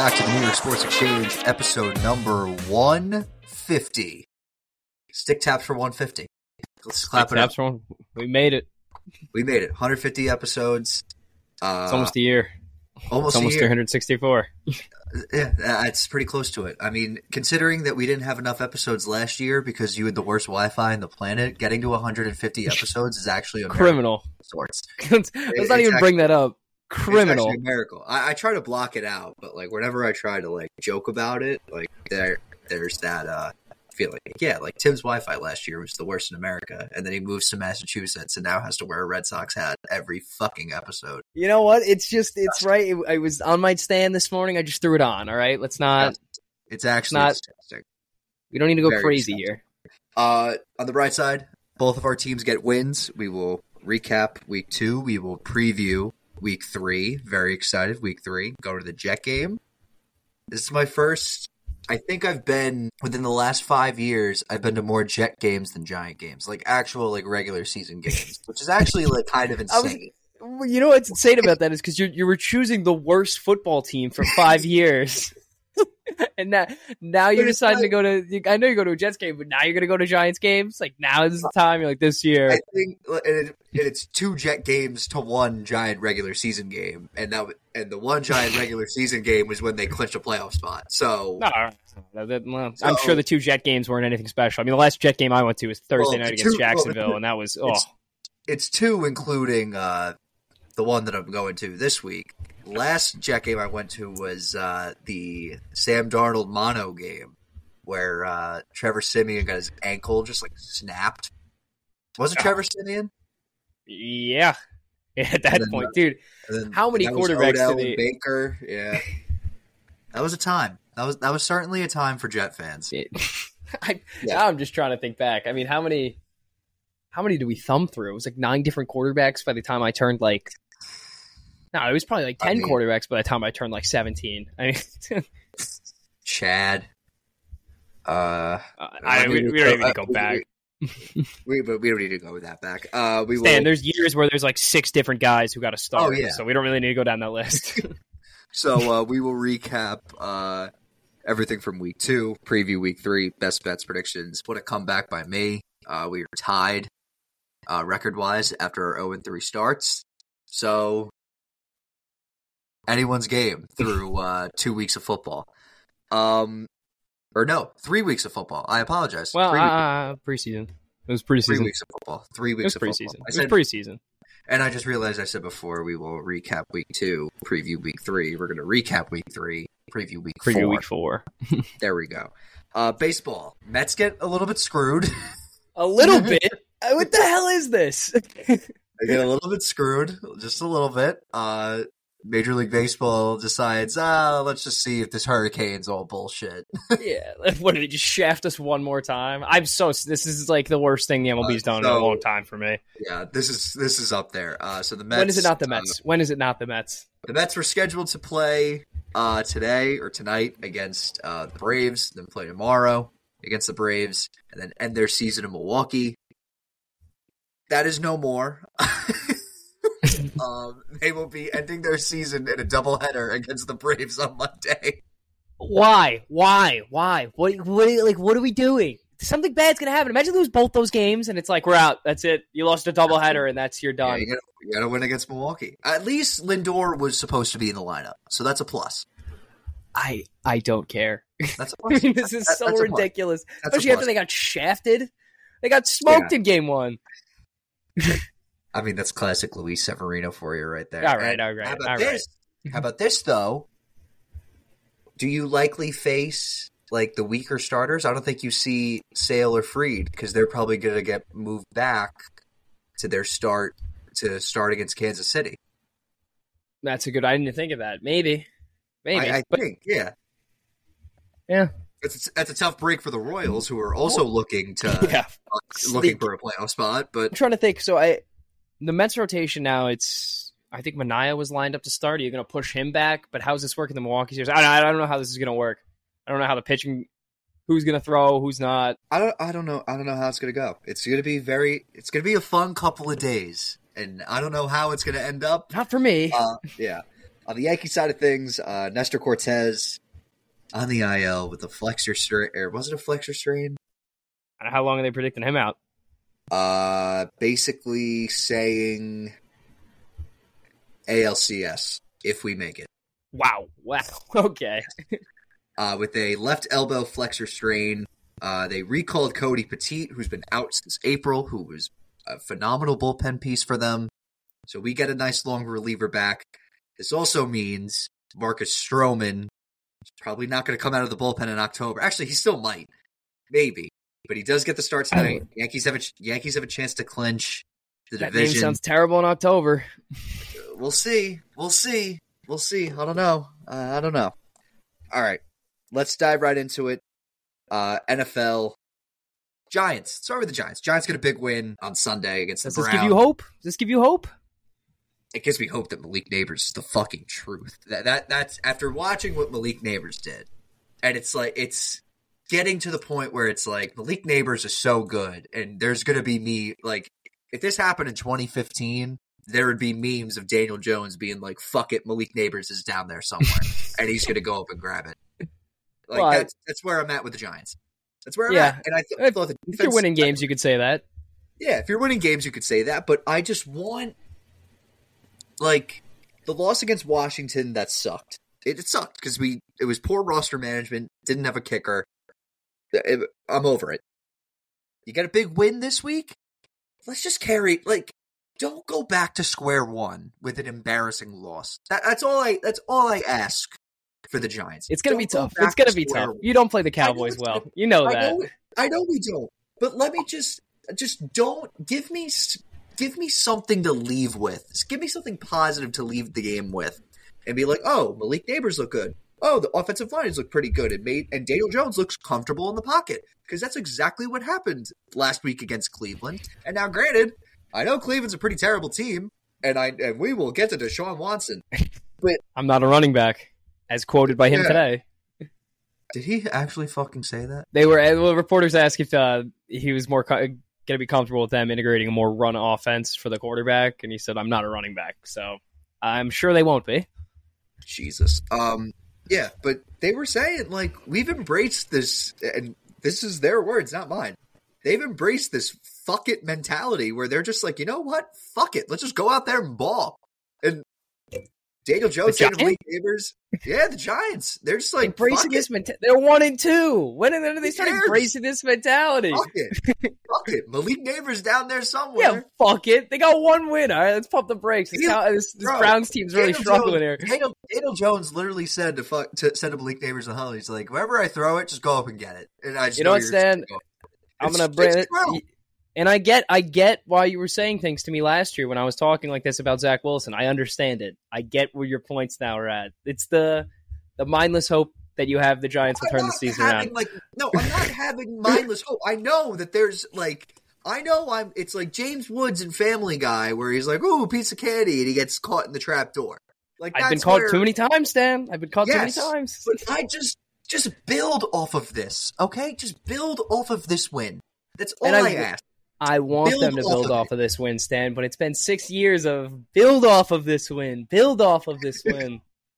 back to the New York Sports Exchange, episode number 150. Stick taps for 150. Let's clap it up. We made it. We made it. 150 episodes. It's almost a year. Almost 364. Yeah, it's pretty close to it. I mean, considering that we didn't have enough episodes last year because you had the worst Wi-Fi on the planet, getting to 150 episodes is actually a criminal. Sorts. Let's not even bring that up. Criminal. It's a miracle. I try to block it out, but like whenever I try to like joke about it, like there's that feeling. Yeah, like Tim's Wi-Fi last year was the worst in America, and then he moves to Massachusetts and now has to wear a Red Sox hat every fucking episode. You know what? It's right. I was on my stand this morning. I just threw it on. All right, let's not. It's actually disgusting. We don't need to go Very crazy disgusting. here. On the bright side, both of our teams get wins. We will recap week 2. We will preview week 3. Very excited. Week 3. Go to the Jet game. This is my first. I think I've been, within the last 5 years, I've been to more Jet games than Giant games. Like actual like regular season games, which is actually like kind of insane. You know what's insane about that is because you were choosing the worst football team for 5 years. And now you're deciding to go to. I know you go to a Jets game, but now you're going to go to Giants games. Like now is the time. You're like this year. I think it's 2 Jet games to 1 Giant regular season game, and the 1 Giant regular season game was when they clinched a playoff spot. So I'm sure the 2 Jet games weren't anything special. I mean, the last Jet game I went to was Thursday night against Jacksonville, and that was It's 2, including the one that I'm going to this week. Last Jet game I went to was the Sam Darnold mono game where Trevor Siemian got his ankle just like snapped. Was it Trevor Siemian? Yeah. At that point, dude. How many quarterbacks did they? Baker, yeah. That was a time. That was certainly a time for Jet fans. Now I'm just trying to think back. I mean, how many did we thumb through? It was like 9 different quarterbacks by the time I turned like. No, it was probably like 10 quarterbacks by the time I turned like 17. I mean, Chad. We don't even need to go back. We don't need to go that back. There's years where there's like 6 different guys who got a start. Oh, yeah. So we don't really need to go down that list. So we will recap everything from week 2, preview week 3, best bets, predictions. What a comeback by me. We are tied record-wise after our 0-3 starts. So anyone's game through 2 weeks of football. Or no, 3 weeks of football. I apologize. Well, preseason. It was preseason. 3 weeks of football. 3 weeks of preseason. football. It was preseason. And I just realized I said before we will recap week 2, preview week 3. We're going to recap week 3, preview week 4. Preview week 4. There we go. Baseball. Mets get a little bit screwed. A little bit? What the hell is this? They get a little bit screwed. Just a little bit. Major League Baseball decides, let's just see if this hurricane's all bullshit. Yeah. What, did he just shaft us one more time? This is like the worst thing the MLB's done in a long time for me. Yeah, this is up there. So the Mets. When is it not the Mets? When is it not the Mets? The Mets were scheduled to play today or tonight against the Braves, then play tomorrow against the Braves, and then end their season in Milwaukee. That is no more. They will be ending their season in a doubleheader against the Braves on Monday. Why? What are we doing? Something bad's gonna happen. Imagine lose both those games and it's like we're out. That's it. You lost a doubleheader and you're done. Yeah, you gotta win against Milwaukee. At least Lindor was supposed to be in the lineup, so that's a plus. I don't care. That's a plus. I mean, this is so ridiculous. Especially after they got shafted. They got smoked in game 1. I mean, that's classic Luis Severino for you right there. All right. How about this, though? Do you likely face, like, the weaker starters? I don't think you see Sale or Fried, because they're probably going to get moved back to their start against Kansas City. That's a good. I didn't think of that. Maybe. I think, yeah. Yeah. That's a tough break for the Royals, who are also looking for a playoff spot. But I'm trying to think. So the Mets rotation now, I think Manaea was lined up to start. Are you going to push him back? But how's this work in the Milwaukee series? I don't know how this is going to work. I don't know how the pitching, who's going to throw, who's not. I don't know how it's going to go. It's going to be a fun couple of days, and I don't know how it's going to end up. Not for me. Yeah. On the Yankee side of things, Nestor Cortez on the IL with a flexor strain. Or was it a flexor strain? How long are they predicting him out? Basically saying ALCS if we make it. Wow. Okay. With a left elbow flexor strain. They recalled Cody Petit, who's been out since April, who was a phenomenal bullpen piece for them. So we get a nice long reliever back. This also means Marcus Stroman is probably not going to come out of the bullpen in October. Actually, he still might. Maybe. But he does get the start tonight. Yankees have a chance to clinch the division. That name sounds terrible in October. We'll see. I don't know. All right. Let's dive right into it. NFL. Giants. Start with the Giants. Giants get a big win on Sunday against the Browns. Does this give you hope? It gives me hope that Malik Neighbors is the fucking truth. That's after watching what Malik Neighbors did. And it's like, it's getting to the point where it's like, Malik Neighbors is so good. And there's going to be if this happened in 2015, there would be memes of Daniel Jones being like, fuck it, Malik Neighbors is down there somewhere. And he's going to go up and grab it. That's where I'm at with the Giants. That's where I'm at. And I thought the defense, if you're winning games, you could say that. Yeah, if you're winning games, you could say that. But I just want, the loss against Washington, that sucked. It sucked because it was poor roster management, didn't have a kicker. I'm over it. You got a big win this week? Let's just don't go back to square one with an embarrassing loss. That's all I ask for the Giants. It's going to be tough. It's going to be tough. You don't play the Cowboys well. You know that. I know we don't. But let me just don't give me something to leave with. Just give me something positive to leave the game with, and be like, oh, Malik Neighbors look good. Oh, the offensive lines look pretty good. And Daniel Jones looks comfortable in the pocket because that's exactly what happened last week against Cleveland. And now, granted, I know Cleveland's a pretty terrible team, and we will get to Deshaun Watson. But I'm not a running back, as quoted by him today. Did he actually fucking say that? Reporters asked if he was more going to be comfortable with them integrating a more run offense for the quarterback, and he said, I'm not a running back, so I'm sure they won't be. Jesus. Yeah, but they were saying, we've embraced this, and this is their words, not mine. They've embraced this fuck it mentality where they're just like, you know what? Fuck it. Let's just go out there and ball. And Daniel Jones and Malik Neighbors. Yeah, the Giants. They're just like embracing this mentality. They're 1-2. When did they start embracing this mentality? Fuck it. Malik Neighbors down there somewhere. Yeah, fuck it. They got one win. All right, let's pump the brakes. This Browns team's really struggling here. Daniel Jones literally said to send to Malik Neighbors the huddle. He's like, wherever I throw it, just go up and get it. And I just know what, Stan? I'm gonna bring it. And I get why you were saying things to me last year when I was talking like this about Zach Wilson. I understand it. I get where your points now are at. It's the mindless hope that you have the Giants will turn the season around. No, I'm not having mindless hope. I know that there's it's like James Woods in Family Guy where he's like, ooh, piece of candy, and he gets caught in the trap door. I've been caught too many times, Stan. I've been caught too many times. But I just build off of this, okay? Just build off of this win. That's all I ask. I want them to build off of this win, Stan, but it's been 6 years of build off of this win. Build off of this win.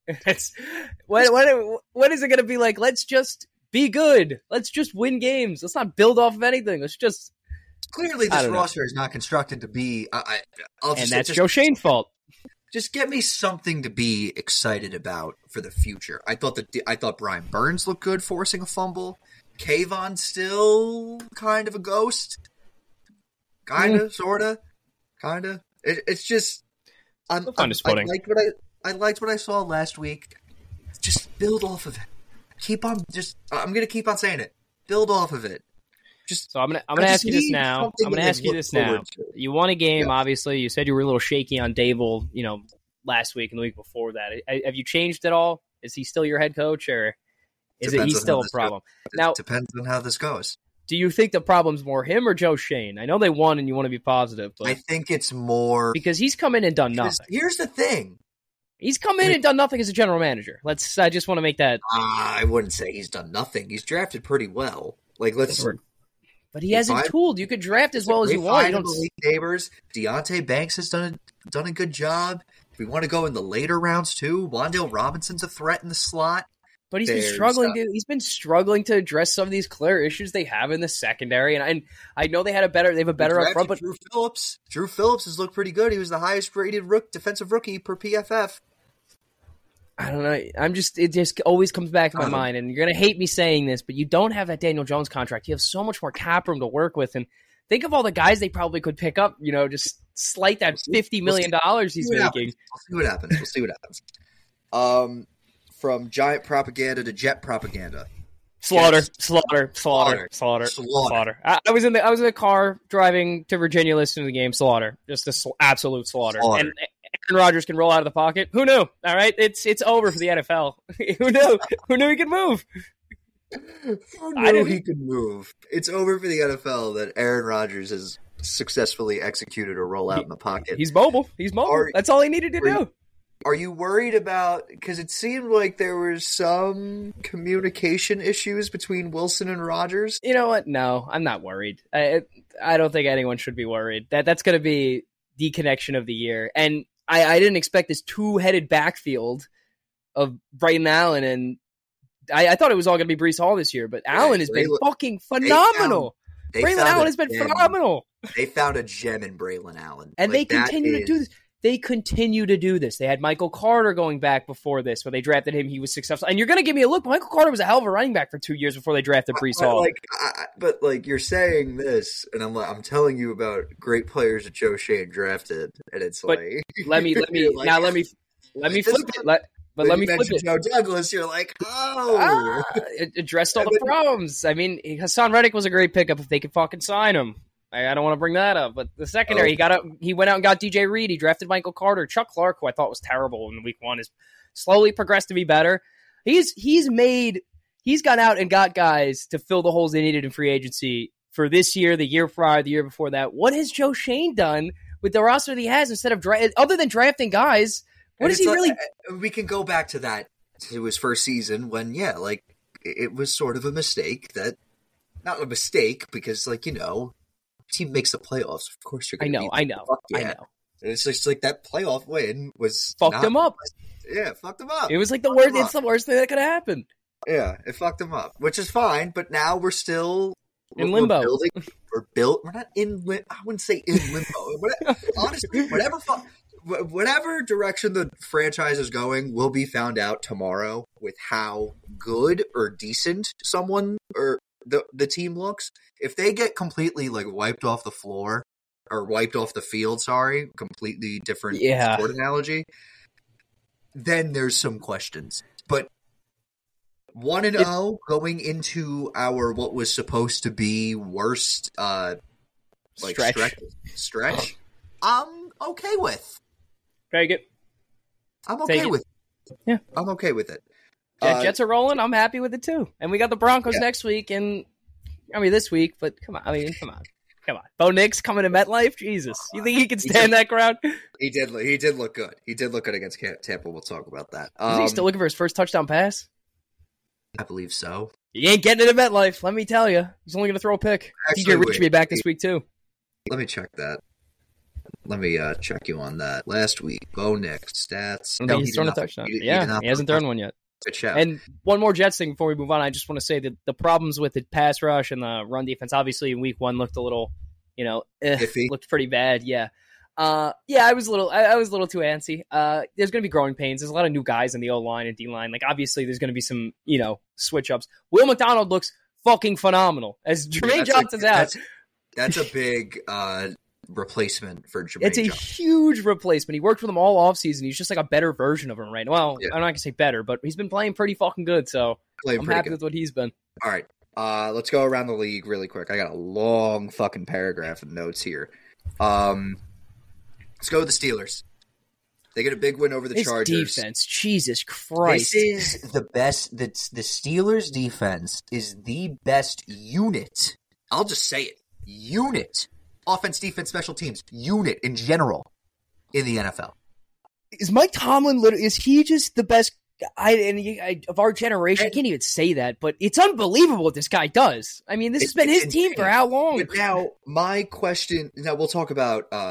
What is it going to be like? Let's just be good. Let's just win games. Let's not build off of anything. Let's just... Clearly this roster is not constructed to be... and that's Joe Shane's fault. Just get me something to be excited about for the future. I thought Brian Burns looked good forcing a fumble. Kayvon still kind of a ghost. Kinda, sorta, kinda. It's just I liked what I saw last week. Just build off of it. I'm gonna keep on saying it. Build off of it. So I'm gonna ask you this now. You won a game, obviously. You said you were a little shaky on Dable, last week and the week before that. Have you changed at all? Is he still your head coach, or is he still a problem? Now, depends on how this goes. Do you think the problem's more him or Joe Shane? I know they won and you want to be positive, but I think it's more because he's come in and done nothing. Here's the thing. He's come in and done nothing as a general manager. I just want to make that. I wouldn't say he's done nothing. He's drafted pretty well. But he hasn't tooled. You could draft as well as you want. Neighbors. Deontay Banks has done done a good job. We want to go in the later rounds too. Wan'Dale Robinson's a threat in the slot. But he's been struggling to address some of these clear issues they have in the secondary. And I know they have a better up front, but Drew Phillips has looked pretty good. He was the highest rated defensive rookie per PFF. I don't know. It just always comes back to my mind. And you're going to hate me saying this, but you don't have that Daniel Jones contract. You have so much more cap room to work with. And think of all the guys they probably could pick up, just slight that $50 million he's making. We'll see what happens. From Giant propaganda to Jet propaganda. Slaughter. I was in the car driving to Virginia listening to the game. Slaughter. Just an absolute slaughter. And Aaron Rodgers can roll out of the pocket. Who knew? All right, it's over for the NFL. Who knew? Who knew he could move? Who knew he could move? It's over for the NFL that Aaron Rodgers has successfully executed a rollout in the pocket. He's mobile. That's all he needed to do. Are you worried about, because it seemed like there was some communication issues between Wilson and Rodgers? You know what? No, I'm not worried. I don't think anyone should be worried. That's going to be the connection of the year. And I didn't expect this two-headed backfield of Braylon Allen, and I thought it was all going to be Breece Hall this year, but Allen has been fucking phenomenal. Braylon Allen has been phenomenal. They found a gem in Braylon Allen. And they continue to do this. They continue to do this. They had Michael Carter going back before this, where they drafted him. He was successful. And you're going to give me a look. Michael Carter was a hell of a running back for 2 years before they drafted Breece Hall. But you're saying this, and I'm telling you about great players that Joe Schoen drafted, and it's but like let me flip it. Let me flip it. Joe Douglas, you're like, it addressed all the problems. I mean, Hassan Reddick was a great pickup if they could fucking sign him. I don't want to bring that up, but the secondary, he went out and got DJ Reed. He drafted Michael Carter. Chuck Clark, who I thought was terrible in week 1, has slowly progressed to be better. He's gone out and got guys to fill the holes they needed in free agency for this year, the year prior, the year before that. What has Joe Schoen done with the roster that he has instead of other than drafting guys? What is he really? We can go back to that, to his first season when, it was sort of a mistake not a mistake because, team makes the playoffs. Of course you're going to I know. And it's just like that playoff win was fucked him up. Yeah, fucked him up. It was like the worst. It's the worst thing that could happen. Yeah, it fucked him up, which is fine. But now we're still in limbo. We're not in. I wouldn't say in limbo. Honestly, whatever direction the franchise is going will be found out tomorrow with how good or decent someone or the team looks. If they get completely wiped off the floor or wiped off the field, completely different sport analogy, then there's some questions. But 1-0 going into our what was supposed to be worst stretch, I'm okay with. Very good. I'm okay with it. Yeah. I'm okay with it. Jets are rolling. I'm happy with it too. And we got the Broncos next week this week, but come on. Bo Nix coming to MetLife? Jesus. You think he can stand that crowd? He did look good. He did look good against Tampa. We'll talk about that. Is he still looking for his first touchdown pass? I believe so. He ain't getting it at MetLife, let me tell you. He's only going to throw a pick. DJ Rich should be back this week too. Let me check that. Let me check you on that. Last week, Bo Nix stats. No, he's thrown a touchdown. He hasn't thrown one yet. Good shout. And one more Jets thing before we move on. I just want to say that the problems with the pass rush and the run defense, obviously in week 1 looked a little, looked pretty bad. Yeah. I was a little too antsy. There's going to be growing pains. There's a lot of new guys in the O-line and D-line. Obviously there's going to be some, switch ups. Will McDonald looks fucking phenomenal. As Jermaine Johnson's out. That's a big replacement for Jermaine It's a huge replacement. He worked with him all offseason. He's just a better version of him right now. Well, I'm not going to say better, but he's been playing pretty fucking good, so I'm happy with what he's been. All right. Let's go around the league really quick. I got a long fucking paragraph of notes here. Let's go with the Steelers. They get a big win over the Chargers. Defense, Jesus Christ. This is the best. The Steelers' defense is the best unit. I'll just say it. Unit. Offense, defense, special teams. Unit in general in the NFL. Is Mike Tomlin, is he just the best guy of our generation? I can't even say that, but it's unbelievable what this guy does. I mean, this has been his team for how long? But now, my question, we'll talk about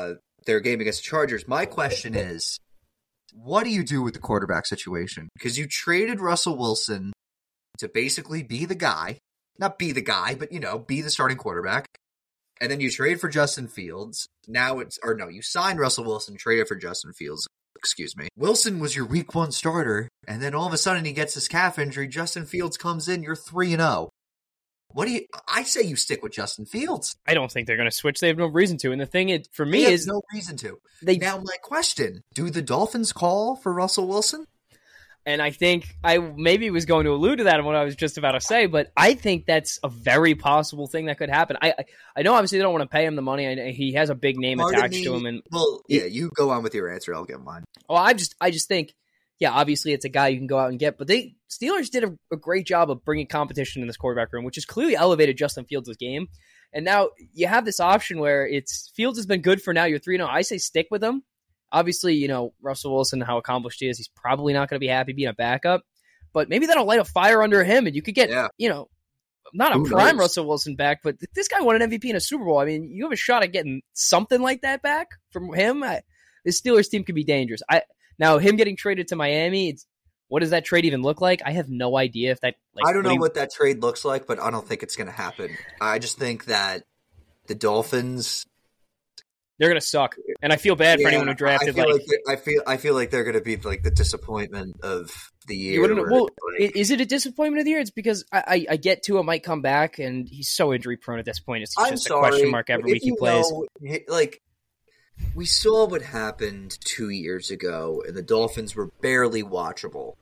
their game against the Chargers. My question is, what do you do with the quarterback situation? Because you traded Russell Wilson to basically be the guy. Not be the guy, but, be the starting quarterback. And then you trade for Justin Fields. You signed Russell Wilson, traded for Justin Fields. Excuse me. Wilson was your week 1 starter, and then all of a sudden he gets his calf injury. Justin Fields comes in, you're 3-0. I say you stick with Justin Fields. I don't think they're going to switch. They have no reason to. And the thing is, for me, is no reason to. Now, my question: do the Dolphins call for Russell Wilson? And I think I maybe was going to allude to that in what I was just about to say, but I think that's a very possible thing that could happen. I know obviously they don't want to pay him the money. He has a big name attached to him. You go on with your answer. I'll get mine. Well, I just think, yeah, obviously it's a guy you can go out and get, but Steelers did a great job of bringing competition in this quarterback room, which has clearly elevated Justin Fields' game. And now you have this option where Fields has been good for now. You're 3-0. I say stick with him. Obviously, Russell Wilson, how accomplished he is, he's probably not going to be happy being a backup. But maybe that'll light a fire under him, and you could get, not a prime Russell Wilson back, but this guy won an MVP in a Super Bowl. I mean, you have a shot at getting something like that back from him. This Steelers team could be dangerous. Now, him getting traded to Miami, what does that trade even look like? I have no idea if that. I don't know what that trade looks like, but I don't think it's going to happen. I just think that the Dolphins, they're going to suck, and I feel bad for anyone who drafted. I feel like they're going to be like the disappointment of the year. Is it a disappointment of the year? It's because I get Tua might come back, and he's so injury prone at this point. It's just a question mark every week he plays. We saw what happened 2 years ago, and the Dolphins were barely watchable.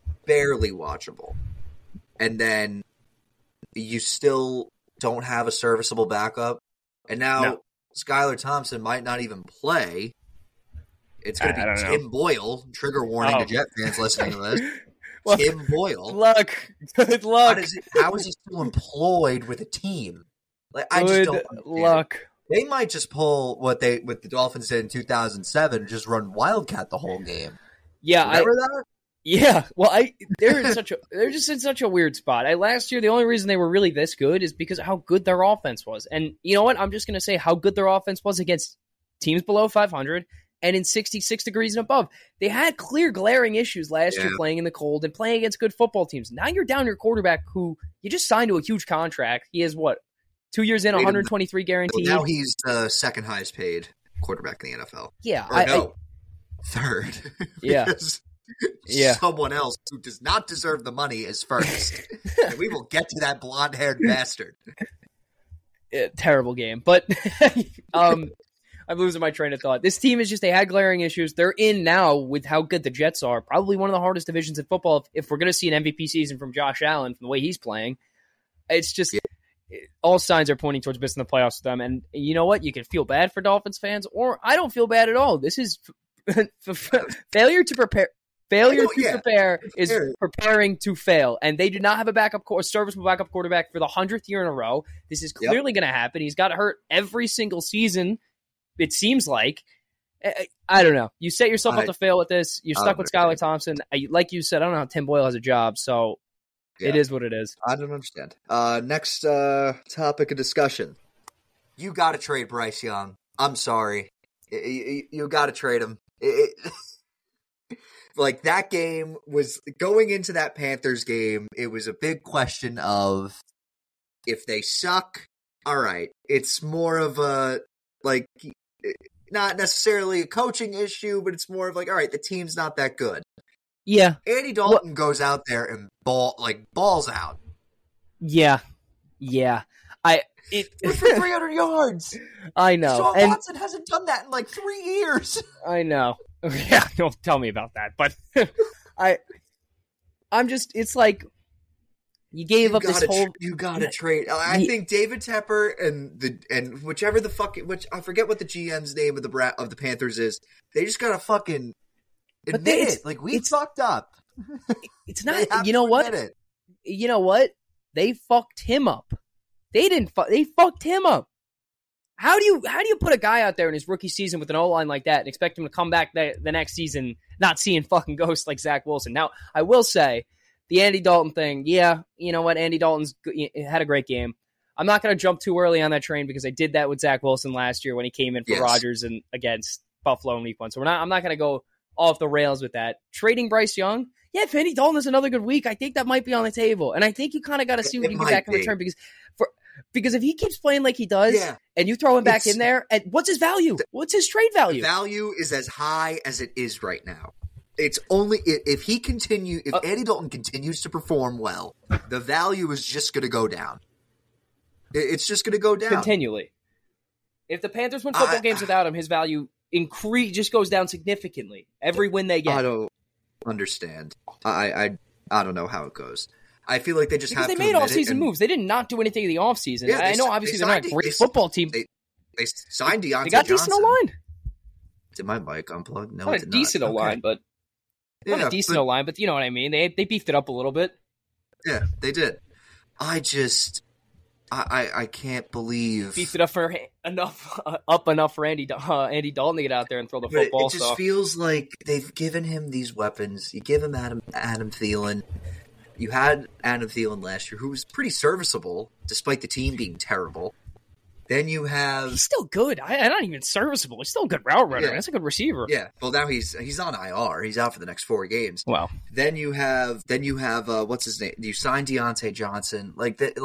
And then you still don't have a serviceable backup. And now Skylar Thompson might not even play. It's going to be Tim Boyle. Trigger warning to Jet fans listening to this. Tim Boyle. Good luck. How is he still employed with a team? I just don't understand. Luck. They might just pull what the Dolphins did in 2007, just run Wildcat the whole game. Yeah, remember that? Yeah. Well, they're just in such a weird spot. Last year, the only reason they were really this good is because of how good their offense was. And you know what? I'm just going to say how good their offense was against teams below 500 and in 66 degrees and above. They had clear, glaring issues last year playing in the cold and playing against good football teams. Now you're down your quarterback who you just signed to a huge contract. He has 2 years in, 123 guaranteed. Well, now he's the second highest paid quarterback in the NFL. Yeah. Third. Yeah. Someone else who does not deserve the money is first. And we will get to that blonde-haired bastard. Terrible game. But I'm losing my train of thought. This team is they had glaring issues. They're in now with how good the Jets are. Probably one of the hardest divisions in football. If we're going to see an MVP season from Josh Allen, from the way he's playing, it's just... Yeah. All signs are pointing towards missing the playoffs with them. And you know what? You can feel bad for Dolphins fans, or I don't feel bad at all. This is failure to prepare. Prepare is preparing to fail. And they do not have a serviceable backup quarterback for the 100th year in a row. This is clearly going to happen. He's got hurt every single season, it seems like. I don't know. You set yourself up to fail with this. You're stuck with Skylar Thompson. Like you said, I don't know how Tim Boyle has a job, so... Yeah. It is what it is. I don't understand. Next topic of discussion. You got to trade Bryce Young. I'm sorry. You got to trade him. That game was going into that Panthers game. It was a big question of if they suck. All right. It's more of a not necessarily a coaching issue, but it's more of all right, the team's not that good. Yeah. Andy Dalton goes out there and balls out. Yeah. For 300 yards. I know. Sean Watson hasn't done that in 3 years. I know. Yeah, don't tell me about that. But I'm just, it's you gave up this whole. You gotta trade. I think David Tepper and whichever which I forget what the GM's name of the Panthers is. They just gotta fucking. Admit it. We fucked up. It's not. You know what? You know what? They fucked him up. They didn't. They fucked him up. How do you put a guy out there in his rookie season with an O-line like that and expect him to come back the next season not seeing fucking ghosts like Zach Wilson? Now, I will say the Andy Dalton thing. Yeah, you know what? Andy Dalton's had a great game. I'm not going to jump too early on that train because I did that with Zach Wilson last year when he came in for Rodgers and against Buffalo in week 1. So I'm not going to go off the rails with that. Trading Bryce Young, yeah, if Andy Dalton has another good week, I think that might be on the table. And I think you kind of got to see what you get back in return because if he keeps playing like he does and you throw him back in there, and what's his value? What's his trade value? The value is as high as it is right now. It's only if Andy Dalton continues to perform well, the value is just going to go down. It's just going to go down continually. If the Panthers win football games without him, his value just goes down significantly every win they get. I don't understand. I don't know how it goes. I feel like they just have to made off-season moves. They did not do anything in the off-season. Yeah, I know obviously they're not a great football team. They signed Deontay Johnson. They got decent O-line. Did my mic unplug? No, not a decent O-line, but not a decent O-line, but you know what I mean. They beefed it up a little bit. Yeah, they did. I can't believe beefed it up enough for Andy Dalton to get out there and throw the football. It just feels like they've given him these weapons. You give him Adam Thielen. You had Adam Thielen last year, who was pretty serviceable despite the team being terrible. Then you have he's still good. I'm not even serviceable. He's still a good route runner. That's a good receiver. Yeah. Well, now he's on IR. He's out for the next 4 games. Wow. Then you have what's his name? You signed Deontay Johnson.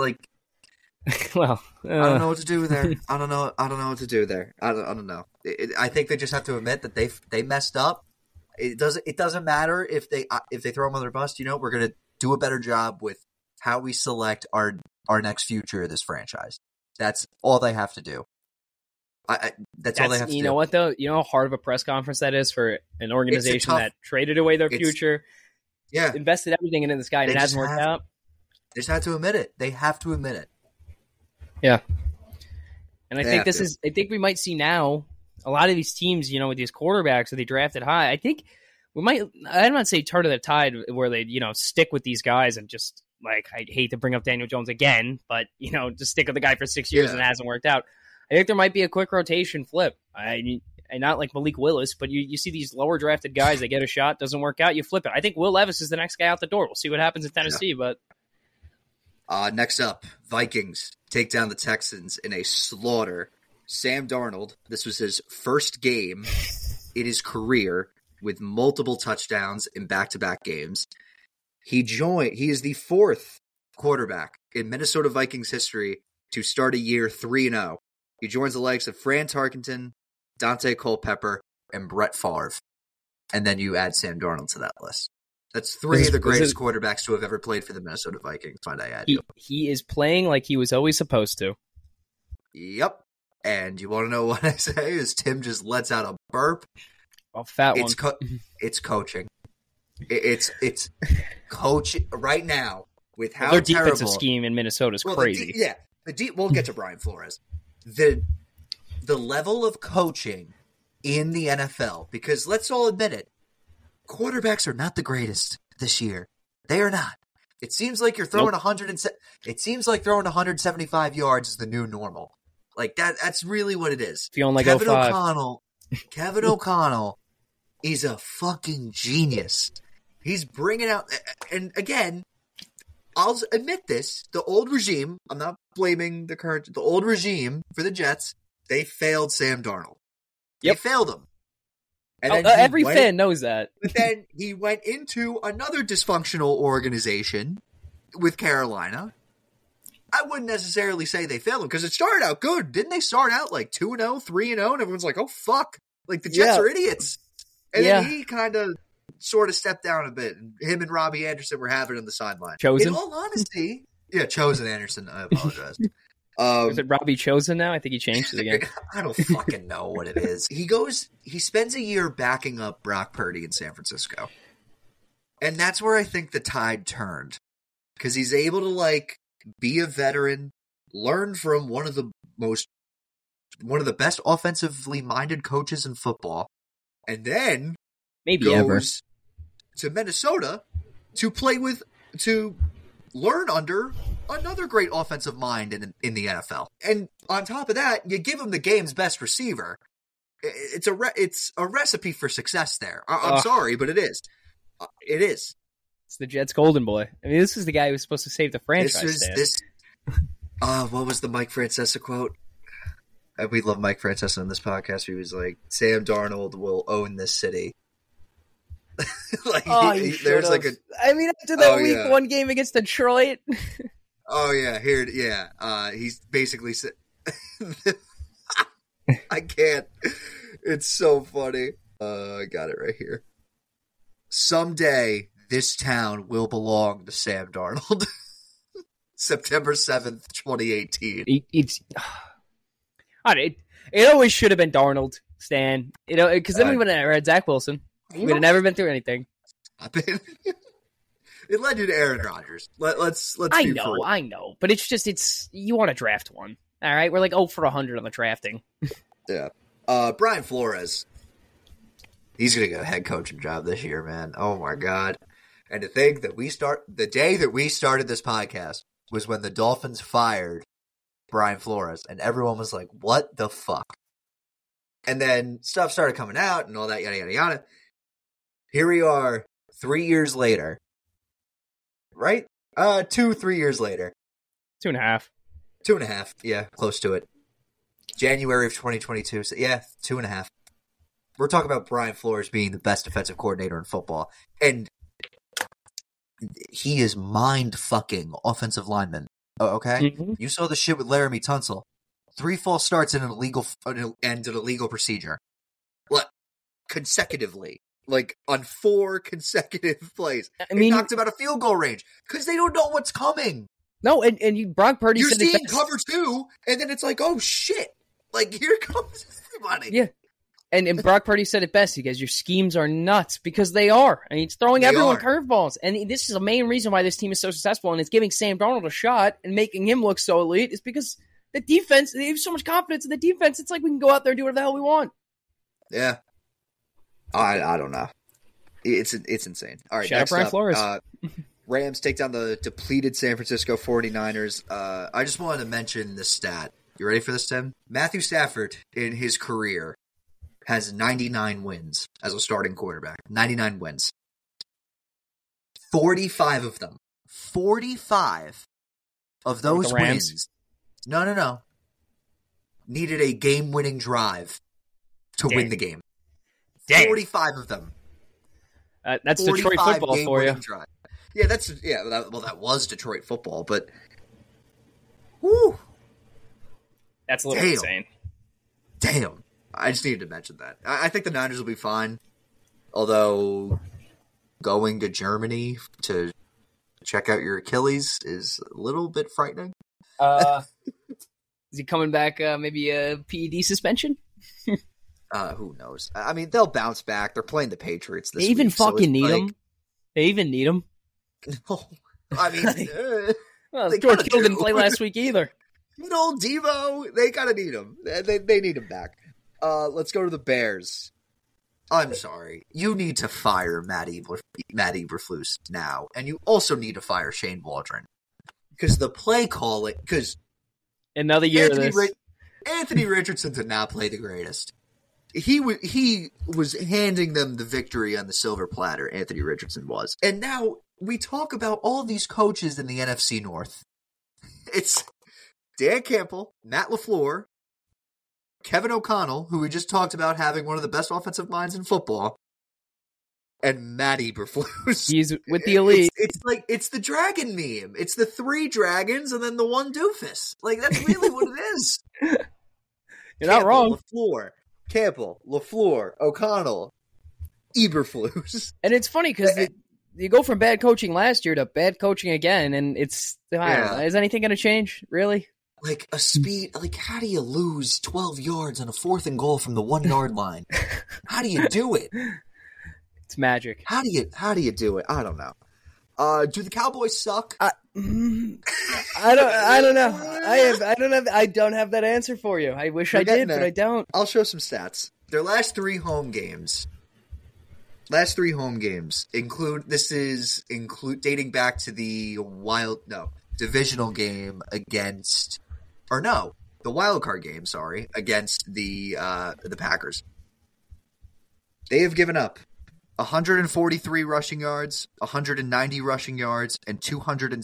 Well, I don't know what to do there. I don't know what to do there. I don't know. I think they just have to admit that they messed up. It doesn't matter if they throw him under the bus. We're gonna do a better job with how we select our next future of this franchise. That's all they have to do. That's all they have to do. You know what though? You know how hard of a press conference that is for an organization that traded away their future, invested everything into this guy, and it hasn't worked out. They just have to admit it. They have to admit it. Yeah. And I think we might see now a lot of these teams, with these quarterbacks that they drafted high. I think we might, I'm not say turn of the tide where they, stick with these guys and just I hate to bring up Daniel Jones again, but just stick with the guy for 6 years and it hasn't worked out. I think there might be a quick rotation flip. And not like Malik Willis, but you see these lower drafted guys, they get a shot, doesn't work out, you flip it. I think Will Levis is the next guy out the door. We'll see what happens in Tennessee, but. Next up, Vikings take down the Texans in a slaughter. Sam Darnold, this was his first game in his career with multiple touchdowns in back-to-back games. He is the 4th quarterback in Minnesota Vikings history to start a year 3-0. He joins the likes of Fran Tarkenton, Dante Culpepper, and Brett Favre. And then you add Sam Darnold to that list. That's 3 of the greatest quarterbacks to have ever played for the Minnesota Vikings, might I add. He is playing like he was always supposed to. Yep. And you want to know what I say? Is Tim just lets out a burp. A fat one. It's coaching. It's coaching right now with how their terrible. Defensive scheme in Minnesota is crazy. We'll get to Brian Flores. The level of coaching in the NFL, because let's all admit it, quarterbacks are not the greatest this year. They are not. It seems like you're throwing 175 yards is the new normal. Like that's really what it is. Feeling like Kevin O'Connell is a fucking genius. He's bringing out, and again, I'll admit this, the old regime, I'm not blaming the old regime for the Jets, they failed Sam Darnold. Yep. They failed him. And every fan knows that. But then he went into another dysfunctional organization with Carolina. I wouldn't necessarily say they failed him because it started out good. Didn't they start out like 2-0, 3-0? And everyone's like, oh, fuck. Like the Jets are idiots. And then he kind of sort of stepped down a bit. And him and Robbie Anderson were having on the sideline. Chosen? In all honesty. Yeah, Chosen Anderson. I apologize. Is it Robbie Chosen now? I think he changed it again. I don't fucking know what it is. He spends a year backing up Brock Purdy in San Francisco. And that's where I think the tide turned. Because he's able to be a veteran, learn from one of the best offensively minded coaches in football, and then goes to Minnesota to learn under another great offensive mind in the NFL. And on top of that, you give him the game's best receiver. It's a recipe for success there. I'm sorry, but it is. It is. It's the Jets' golden boy. I mean, this is the guy who's supposed to save the franchise. What was the Mike Francesa quote? we love Mike Francesa in this podcast. He was like, Sam Darnold will own this city. Like, there's like a. I mean, after that week 1 game against Detroit. Oh yeah, he's basically said, I can't. It's so funny. I got it right here. Someday, this town will belong to Sam Darnold. September 7th, 2018. It always should have been Darnold, Stan. Because then we would have had Zach Wilson. We'd have never been through anything. It led you to Aaron Rodgers. Let's. I know, but it's you want to draft one. All right, we're like 0 for 100 on the drafting. Yeah. Brian Flores. He's gonna get a head coaching job this year, man. Oh my god! And to think that the day that we started this podcast was when the Dolphins fired Brian Flores, and everyone was like, "What the fuck?" And then stuff started coming out and all that, yada yada yada. Here we are, 3 years later. Right? 3 years later. 2.5. 2.5. Yeah, close to it. January of 2022. So yeah, 2.5. We're talking about Brian Flores being the best defensive coordinator in football. And he is mind-fucking offensive lineman. Okay? Mm-hmm. You saw the shit with Laramie Tunsil. 3 false starts and an illegal procedure. What? Consecutively. Like, on 4 consecutive plays. I mean, it knocked him out of field goal range. Because they don't know what's coming. No, and Brock Purdy said you're seeing cover 2, and then it's like, oh, shit. Like, here comes everybody. Yeah. And Brock Purdy said it best. He goes, your schemes are nuts. Because they are. And he's throwing everyone curveballs. And this is the main reason why this team is so successful, and it's giving Sam Darnold a shot and making him look so elite, is because the defense, they have so much confidence in the defense, it's like we can go out there and do whatever the hell we want. Yeah. I don't know. It's insane. All right, shout out Brian Flores. Rams take down the depleted San Francisco 49ers. I just wanted to mention this stat. You ready for this, Tim? Matthew Stafford, in his career, has 99 wins as a starting quarterback. 99 wins. 45 of them. 45 of those wins. No. Needed a game-winning drive to win the game. Damn. 45 of them. That's Detroit football for you. Drive. Yeah, that was Detroit football, but whoo, that's a little insane. Damn, I just needed to mention that. I think the Niners will be fine, although going to Germany to check out your Achilles is a little bit frightening. Is he coming back? Maybe a PED suspension? Who knows? I mean, they'll bounce back. They're playing the Patriots this week. They even fucking need him. They even need him. No, I mean, George Kittle didn't play last week either. Good old Devo. They gotta need him. They need him back. Let's go to the Bears. I'm sorry. You need to fire Matt Eberflus now, and you also need to fire Shane Waldron because the play calling. Because another year of this. Anthony Richardson did not play the greatest. He was handing them the victory on the silver platter, Anthony Richardson was. And now we talk about all these coaches in the NFC North. It's Dan Campbell, Matt LaFleur, Kevin O'Connell, who we just talked about having one of the best offensive minds in football, and Matt Eberflus. He's with the elite. It's the dragon meme. It's the 3 dragons and then the 1 doofus. Like, that's really what it is. You're not wrong. Campbell, LaFleur, O'Connell, Eberflus. And it's funny because you go from bad coaching last year to bad coaching again, and it's, I don't know, is anything going to change, really? Like a speed, how do you lose 12 yards on a 4th and goal from the 1-yard line? How do you do it? It's magic. How do you do it? I don't know. Do the Cowboys suck? I don't know. I don't have that answer for you. I wish I did, but I don't. I'll show some stats. Their last 3 home games include dating back to the divisional game against, the wild card game, against the Packers. They have given up 143 rushing yards, 190 rushing yards, and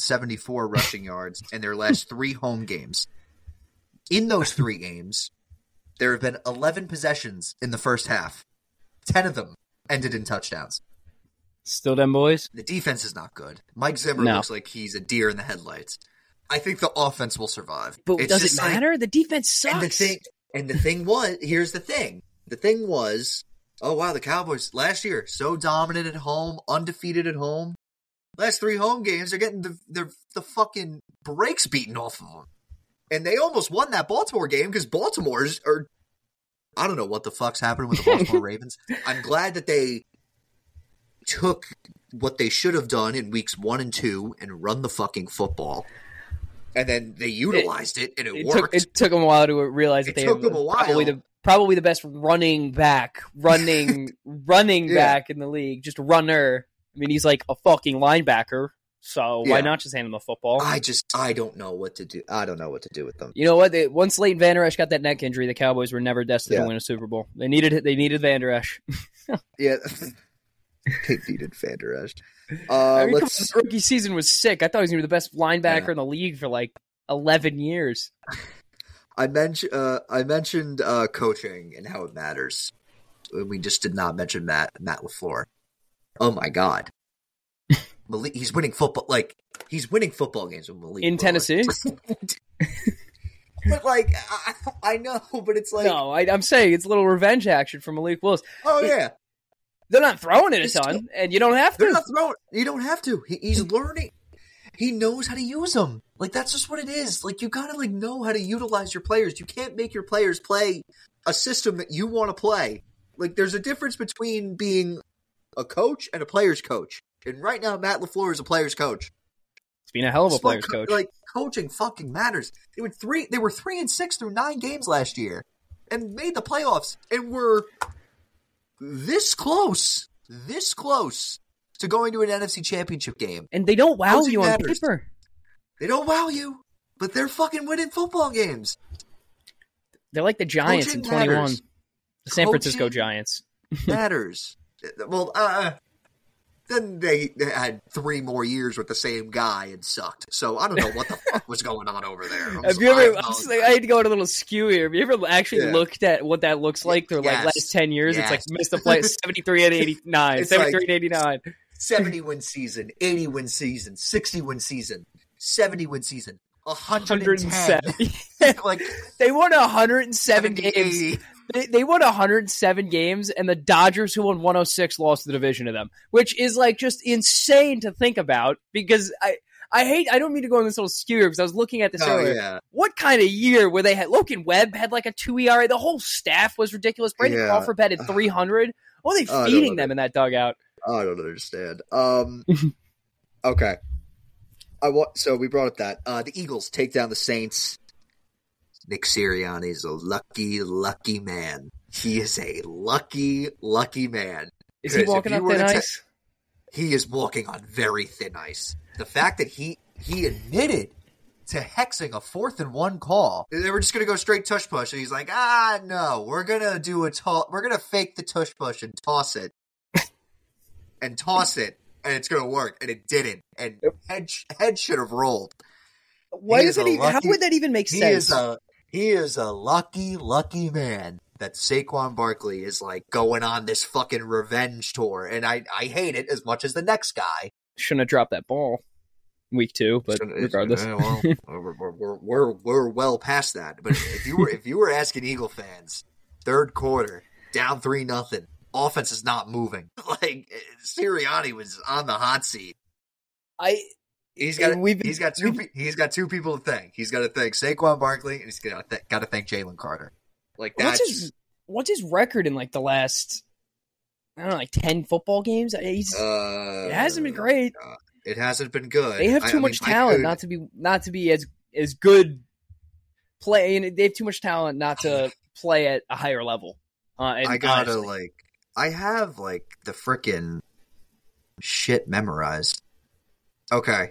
274 rushing yards in their last 3 home games. In those 3 games, There have been 11 possessions in the first half. 10 of them ended in touchdowns. Still them boys? The defense is not good. Mike Zimmer looks like he's a deer in the headlights. I think the offense will survive. But does it matter? The defense sucks. And the thing was, here's the thing. The thing was, oh wow, the Cowboys last year, so dominant at home, undefeated at home. Last 3 home games, they're getting the fucking brakes beaten off of them. And they almost won that Baltimore game because Baltimore's are, I don't know what the fuck's happening with the Baltimore Ravens. I'm glad that they took what they should have done in weeks 1 and 2 and run the fucking football. And then they utilized it and it worked. It took them a while to realize that they have probably the best running back back in the league. Just a runner. I mean, he's like a fucking linebacker. So why not just hand him the football? I don't know what to do. I don't know what to do with them. You know what? Once Leighton Vander Esch got that neck injury, the Cowboys were never destined to win a Super Bowl. They needed Vander Esch. Yeah. They needed Vander Esch. Rookie season was sick. I thought he was going to be the best linebacker in the league for like 11 years. I mentioned coaching and how it matters. We just did not mention Matt LaFleur. Oh my God. He's winning football. Like, he's winning football games with Malik in Tennessee. But like, I know, but it's like, no, I'm saying it's a little revenge action from Malik Willis. Oh yeah, they're not throwing it a ton, and you don't have to. They're not throwing. You don't have to. He's learning. He knows how to use them. Like, that's just what it is. Like, you gotta like know how to utilize your players. You can't make your players play a system that you want to play. Like, there's a difference between being a coach and a player's coach. And right now, Matt LaFleur is a player's coach. He's being a hell of a player's coach. Like, coaching fucking matters. They were 3-6 through 9 games last year, and made the playoffs, and were this close to going to an NFC Championship game. And they don't wow you on paper. They don't wow you, but they're fucking winning football games. They're like the Giants in 21. The San Francisco Giants. Matters. Well, then they had 3 more years with the same guy and sucked. So I don't know what the fuck was going on over there. Have you ever? I had to go a little skew here. Have you ever actually looked at what that looks like through like last 10 years? It's like missed the play 73 and 89, 73 and 89. 70-win season, 80-win season, 60-win season, 70-win season, 110. Like, they won 107 games. They won 107 games, and the Dodgers, who won 106, lost the division to them, which is like just insane to think about. Because I don't mean to go in this little skew here, because I was looking at this earlier. Yeah. What kind of year where they had Logan Webb had like a 2 ERA? The whole staff was ridiculous. Brandon Crawford batted 300. What are they feeding them in that dugout? I don't understand. Okay. So we brought up that. The Eagles take down the Saints. Nick Sirianni is a lucky, lucky man. He is a lucky, lucky man. Is he walking on thin ice? He is walking on very thin ice. The fact that he admitted to hexing a 4th and 1 call. They were just going to go straight tush push, and he's like, no, we're going to do we're going to fake the tush push and toss it. And it's going to work. And it didn't. And head should have rolled. How would that even make sense? He is a lucky, lucky man that Saquon Barkley is like going on this fucking revenge tour. And I hate it as much as the next guy. Shouldn't have dropped that ball week 2, but regardless. Well, we're well past that. But if you were asking Eagle fans, 3rd quarter, down 3-0, offense is not moving. Like, Sirianni was on the hot seat. He's got 2 people to thank. He's got to thank Saquon Barkley, and he's got to thank Jalen Carter. Like, what's his record in like the last, I don't know, like 10 football games? It hasn't been great. It hasn't been good. They have too much talent not to be as good play, and they have too much talent not to play at a higher level. I have the frickin' shit memorized. Okay.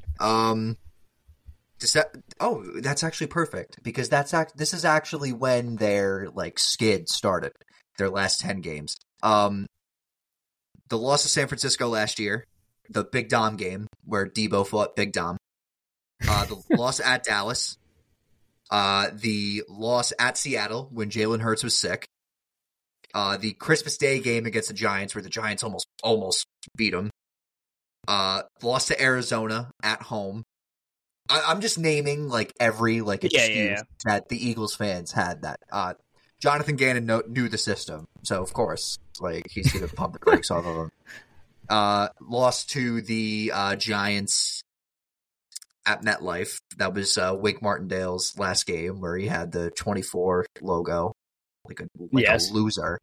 That's actually perfect, because this is actually when their like skid started. Their last 10 games. The loss to San Francisco last year, the Big Dom game where Debo fought Big Dom. The loss at Dallas, The loss at Seattle when Jalen Hurts was sick. The Christmas Day game against the Giants where the Giants almost beat them. Lost to Arizona at home. I'm just naming every excuse that the Eagles fans had that. Jonathan Gannon knew the system, so of course he's going to pump the brakes off of them. Lost to the Giants at MetLife. That was Wake Martindale's last game where he had the 24 logo, a loser.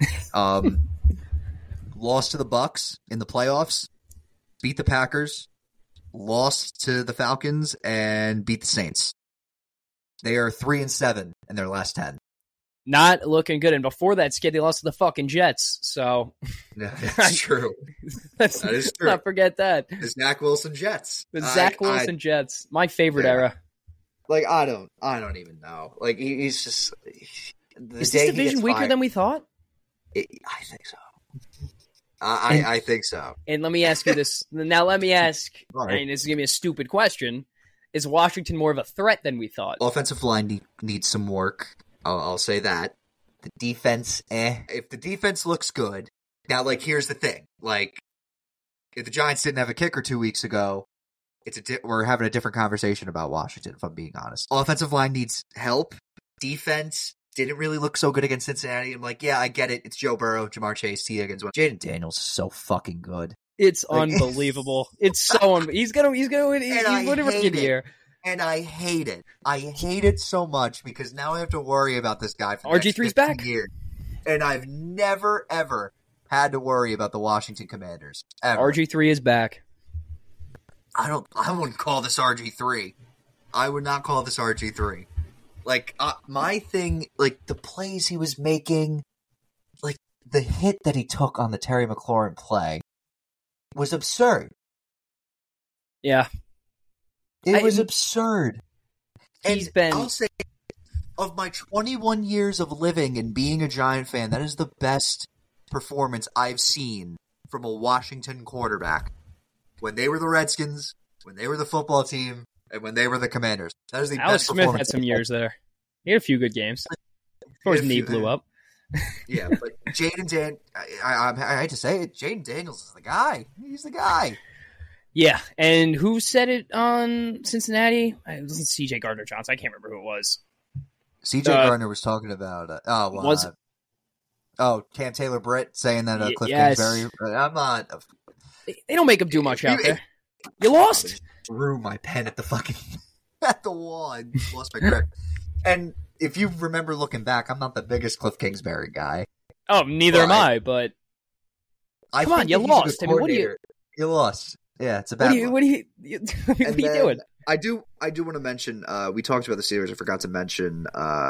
Lost to the Bucks in the playoffs. Beat the Packers. Lost to the Falcons and beat the Saints. They are 3-7 in their last 10. Not looking good. And before that skid, they lost to the fucking Jets. So yeah, that's true. That is true. Not forget that. The Zach Wilson Jets. The Zach Wilson Jets. My favorite era. I don't even know. He's just. Is this division weaker than we thought? I think so. I think so. And let me ask you this. Now let me ask, and this is going to be a stupid question, is Washington more of a threat than we thought? Offensive line needs some work. I'll say that. The defense, If the defense looks good, now, here's the thing. If the Giants didn't have a kicker 2 weeks ago, we're having a different conversation about Washington, if I'm being honest. Offensive line needs help. Defense didn't really look so good against Cincinnati. I'm yeah, I get it. It's Joe Burrow, Jamar Chase, T. Higgins. Jaden Daniels is so fucking good. It's unbelievable. It's so he's gonna win Rookie of the Year. And I hate it. I hate it so much because now I have to worry about this guy for RG3's back. Years. And I've never ever had to worry about the Washington Commanders. Ever. RG3 is back. I wouldn't call this RG3. I would not call this RG3. My thing, the plays he was making, the hit that he took on the Terry McLaurin play was absurd. Yeah. It was absurd. I'll say, of my 21 years of living and being a Giant fan, that is the best performance I've seen from a Washington quarterback. When they were the Redskins, when they were the football team, and when they were the Commanders. That is the Alex best Smith performance. Had some years there. He had a few good games. Before his knee blew up. Yeah, but Jaden I hate to say it, Jaden Daniels is the guy. He's the guy. Yeah, and who said it on Cincinnati? It wasn't C.J. Gardner-Johnson. I can't remember who it was. C.J. Gardner was talking about Cam Taylor-Britt saying that Cliff Kingsbury. I'm not. They don't make him do much out there. You lost. Threw my pen at the fucking at the wall. I lost my grip. And if you remember looking back, I'm not the biggest Cliff Kingsbury guy. Oh, neither am I. But come on, you lost. I mean, what do you? You lost. Yeah, it's a bad. What are you doing? I do want to mention. We talked about the Steelers. I forgot to mention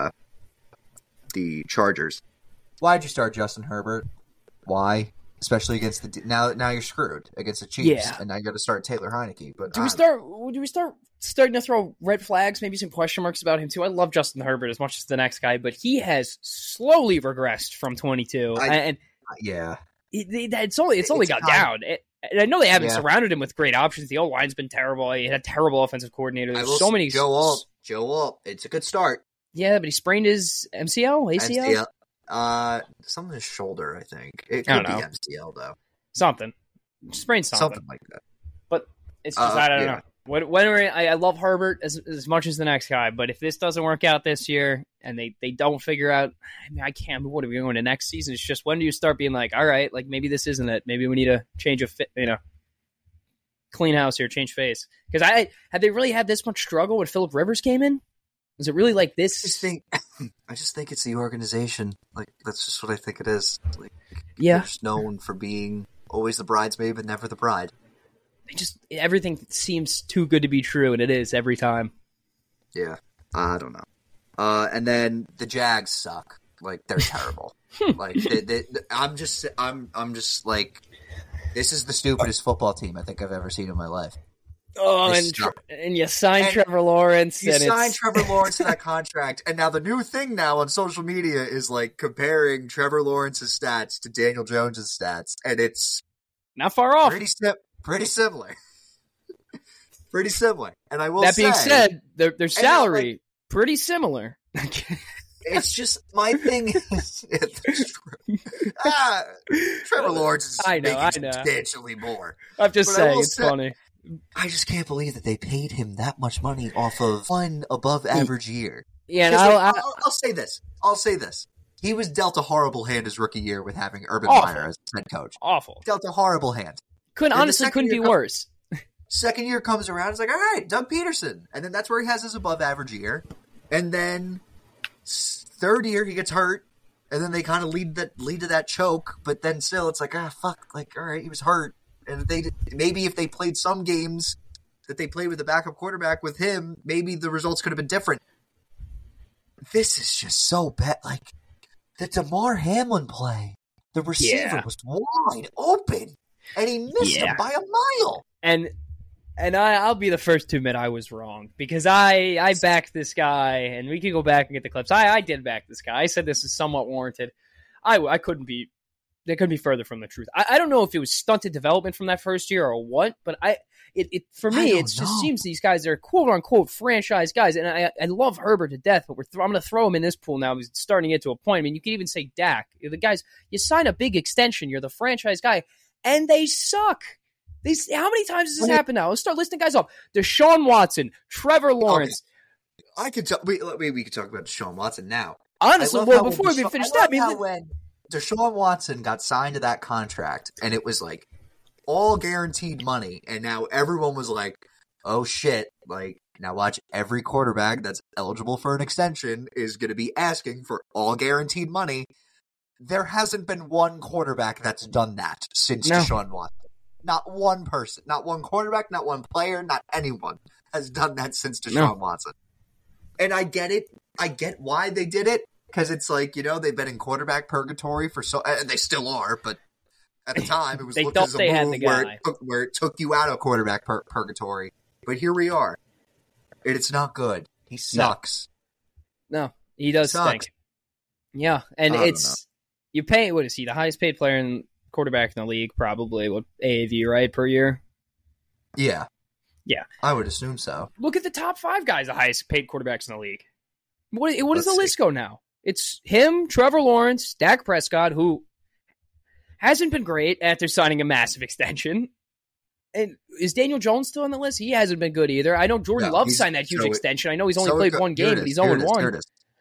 the Chargers. Why'd you start Justin Herbert? Why? Especially against the now you're screwed against the Chiefs, and now you got to start Taylor Heineke. But do we start starting to throw red flags, maybe some question marks about him too? I love Justin Herbert as much as the next guy, but he has slowly regressed from 22. It's only got down. And I know they haven't surrounded him with great options. The O-line's been terrible. He had a terrible offensive coordinator. There's so many. Joe Alt. It's a good start. Yeah, but he sprained his MCL, ACL. Something in his shoulder, I think. It could be MCL though. Something. Sprained something like that. But it's just I don't know. I love Herbert as much as the next guy, but if this doesn't work out this year and they don't figure out, I can't. What are we going to next season? It's just when do you start being all right, maybe this isn't it. Maybe we need to change clean house here, change face. Because have they really had this much struggle when Phillip Rivers came in? Was it really like this? I just think it's the organization. That's just what I think it is. They're just known for being always the bridesmaid, but never the bride. Everything seems too good to be true, and it is every time. Yeah, I don't know. And then the Jags suck. They're terrible. I'm just this is the stupidest football team I think I've ever seen in my life. Oh, and you signed Trevor Lawrence. You signed Trevor Lawrence to that contract, and now the new thing now on social media is comparing Trevor Lawrence's stats to Daniel Jones's stats, and it's not far off. Pretty similar. Pretty similar. And I will that being said, their salary pretty similar. It's just my thing is Trevor Lawrence is making substantially more. I'm just saying, it's funny. I just can't believe that they paid him that much money off of one above average year. Yeah, and I'll say this. He was dealt a horrible hand his rookie year with having Urban Meyer as head coach. Awful. Dealt a horrible hand. Couldn't be worse. Second year comes around, it's like, all right, Doug Peterson. And then that's where he has his above average year. And then third year he gets hurt. And then they kind of lead to that choke. But then still it's like, fuck. Like, all right, he was hurt. And maybe if they played some games that they played with the backup quarterback with him, maybe the results could have been different. This is just so bad. Like, the DeMar Hamlin play, the receiver was wide open. And he missed him by a mile. And I'll be the first to admit I was wrong, because I backed this guy, and we can go back and get the clips. I did back this guy. I said this is somewhat warranted. I couldn't be further from the truth. I don't know if it was stunted development from that first year or what, but for me it just seems these guys are quote unquote franchise guys, and I love Herbert to death, but I'm going to throw him in this pool now. He's starting to get to a point. I mean, you could even say Dak. The guys, you sign a big extension, you're the franchise guy, and they suck. How many times has this happened now? Let's start listing guys off. Deshaun Watson, Trevor Lawrence. Okay. I could we could talk about Deshaun Watson now. Honestly, before we finish that, when Deshaun Watson got signed to that contract, and it was like all guaranteed money, and now everyone was like, "Oh shit!" Like, now watch, every quarterback that's eligible for an extension is going to be asking for all guaranteed money. There hasn't been one quarterback that's done that since Deshaun Watson. Not one person, not one quarterback, not one player, not anyone has done that since Deshaun Watson. And I get it. I get why they did it, because it's like, they've been in quarterback purgatory for and they still are, but at the time it was looked as a move where it took you out of quarterback purgatory. But here we are. It's not good. He sucks. No, he does stink. Yeah, and you pay, what is he, the highest paid player in quarterback in the league, probably, what, AAV, right, per year? Yeah. Yeah. I would assume so. Look at the top 5 guys, the highest paid quarterbacks in the league. What does the list go now? It's him, Trevor Lawrence, Dak Prescott, who hasn't been great after signing a massive extension. And is Daniel Jones still on the list? He hasn't been good either. I know Jordan Love signed that huge extension. I know he's only played one game, but he's 0-1.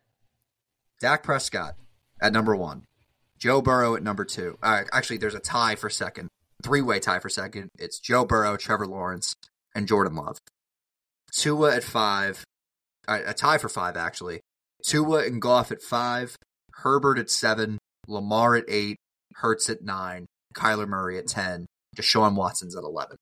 Dak Prescott at number 1. Joe Burrow at number 2. Actually, there's a tie for second. 3-way tie for second. It's Joe Burrow, Trevor Lawrence, and Jordan Love. Tua at 5. A tie for 5, actually. Tua and Goff at 5. Herbert at 7. Lamar at 8. Hurts at 9. Kyler Murray at 10. Deshaun Watson's at 11.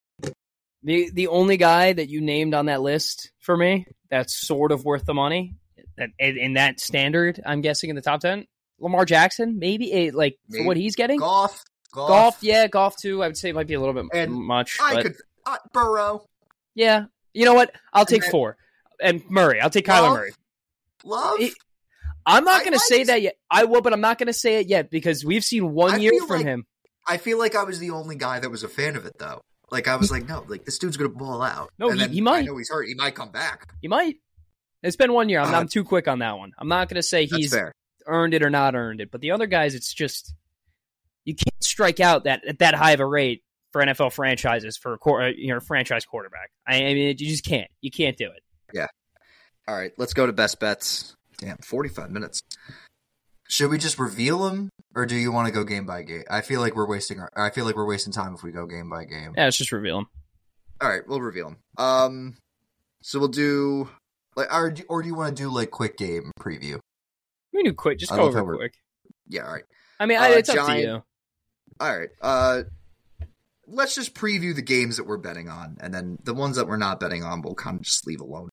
The only guy that you named on that list for me that's sort of worth the money, in that standard, I'm guessing in the top 10, Lamar Jackson, maybe for what he's getting. Goff, Goff too. I would say it might be a little bit much. Burrow. Yeah, you know what? I'll take 4. And Murray. I'll take Kyler Murray. Love. I'm not going to say that yet. I will, but I'm not going to say it yet because we've seen 1 year from him. I feel like I was the only guy that was a fan of it, though. Like, I was like, no, like, this dude's going to ball out. No, he might. I know he's hurt. He might come back. He might. It's been 1 year. I'm too quick on that one. I'm not going to say he's earned it or not earned it. But the other guys, it's just, you can't strike out at that high of a rate for NFL franchises for a franchise quarterback. I mean, you just can't. You can't do it. Yeah. All right, let's go to best bets. Damn, 45 minutes. Should we just reveal them, or do you want to go game by game? I feel like we're wasting time if we go game by game. Yeah, let's just reveal them. All right, we'll reveal them. So we'll do or do you want to do like quick game preview? We can do quick. Just go over quick. Yeah, all right. I mean, it's up to you. All right. Let's just preview the games that we're betting on, and then the ones that we're not betting on, we'll kind of just leave alone.